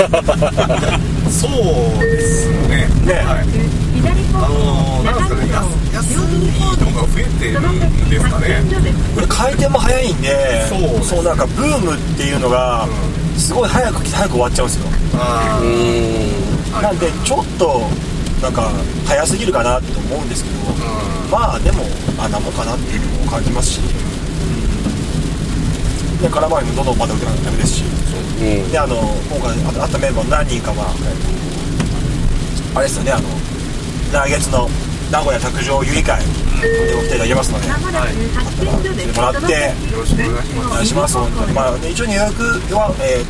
そうですね。なんですかね、安いのが増えてるんですかね。 これ回転も早いんで、そうなんかブームっていうのがすごい早く来て早く終わっちゃうんですよ。なんでちょっとなんか早すぎるかなと思うんですけど、まあでもあんなもんかなっていうのも感じますし、で空回りもどんどんまだ打てないとダメですし、で今回会ったメンバー何人かはあれですよね、来月の名古屋卓上遊戯会でお来ていただきますので、来てもらってよろしくお願いします。まあ一応予約は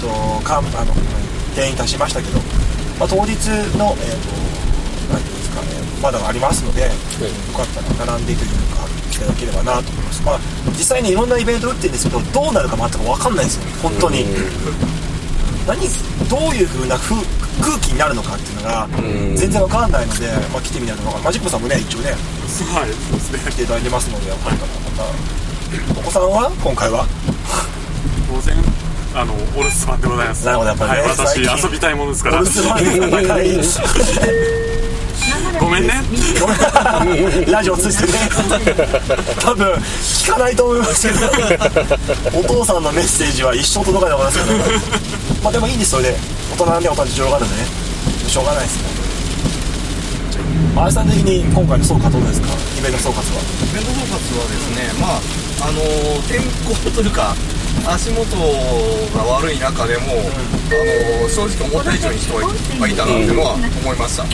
定員足しましたけど、当日の何ですかね、まだありますので、よかったら並んでというか来ていただければなと思います。実際にいろんなイベント打ってるんですけど、どうなるか全く分かんないですよ本当に。どういう風な空気になるのかっていうのが全然分かんないので、来てみないと分かんない。マジックさんもね一応ね、来ていただいてますので、またお子さんは今回は当然お留守番でございます。 なるほど、やっぱりね、 私遊びたいものですから。 お留守番ごめんねラジオ通じてね多分聞かないと思いますけどお父さんのメッセージは一生届かないと思いますけど、でもいいんです。それで大人なんで大人事情があるんでね、しょうがないですね。マーさん的に今回の総括どうですか？イベント総括はですね、天候というか足元が悪い中でも、正直思った以上に人がいっぱいいたなっていうのは思いました。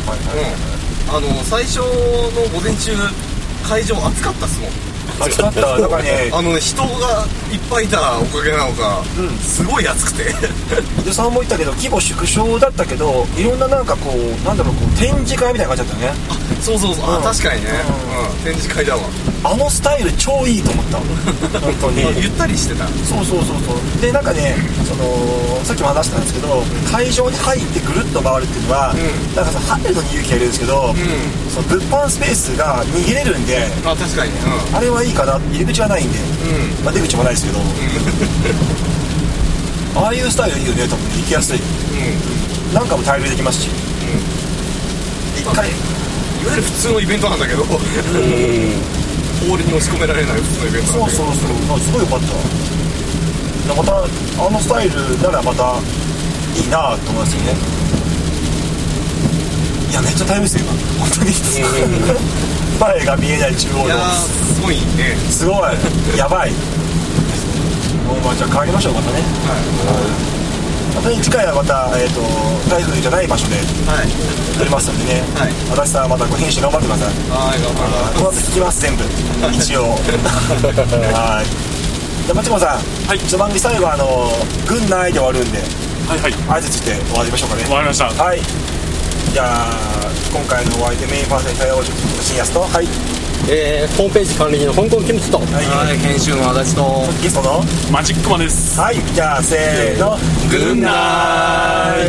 最初の午前中会場暑かったっすもん。 暑かった。だからね、 人がいっぱいいたおかげなのか、すごい暑くてでさんも言ったけど規模縮小だったけど、いろんななんかこう展示会みたいな感じだったよね。 そう、確かにね、展示会だわ。 スタイル超いいと思った本当にゆったりしてた。 そうでなんかね、さっきも話したんですけど、会場に入ってぐるっと回るっていうのは、なんか入るのに勇気がいるんですけど、その物販スペースが逃げれるんで、 あ、確かに、 あれはいいかな。入り口はないんで、まあ、出口もないですけど、ああいうスタイルいいよね。多分行きやすい、なんかも対応できますし、一回いわゆる普通のイベントなんだけど、法律に押し込められない普通のイベントなんだけど、 そうすごいよかった。またあのスタイルならまたいいなと思いますよね。いやめっちゃタイムスよ本当に前が見えない中央の、いやすごいね、 すごいやばい。もうじゃあ帰りましょう。またね、また次回はまた、台風じゃない場所で撮りますんでね、足立さんはまた編集頑張ってください。はい、頑張ります。この後聞きます全部一応はい。じゃあ松本さん、一番最後軍内で終わるんで、挨拶して終わりましょうかね。 終わりました。 はい。じゃあ今回のお相手メインパーソナリティ対応新安と、ホームページ管理人の香港キムチと、 編集の足立と、 ゲストのマジックマです。 はい、じゃあせーの、 グッナイ。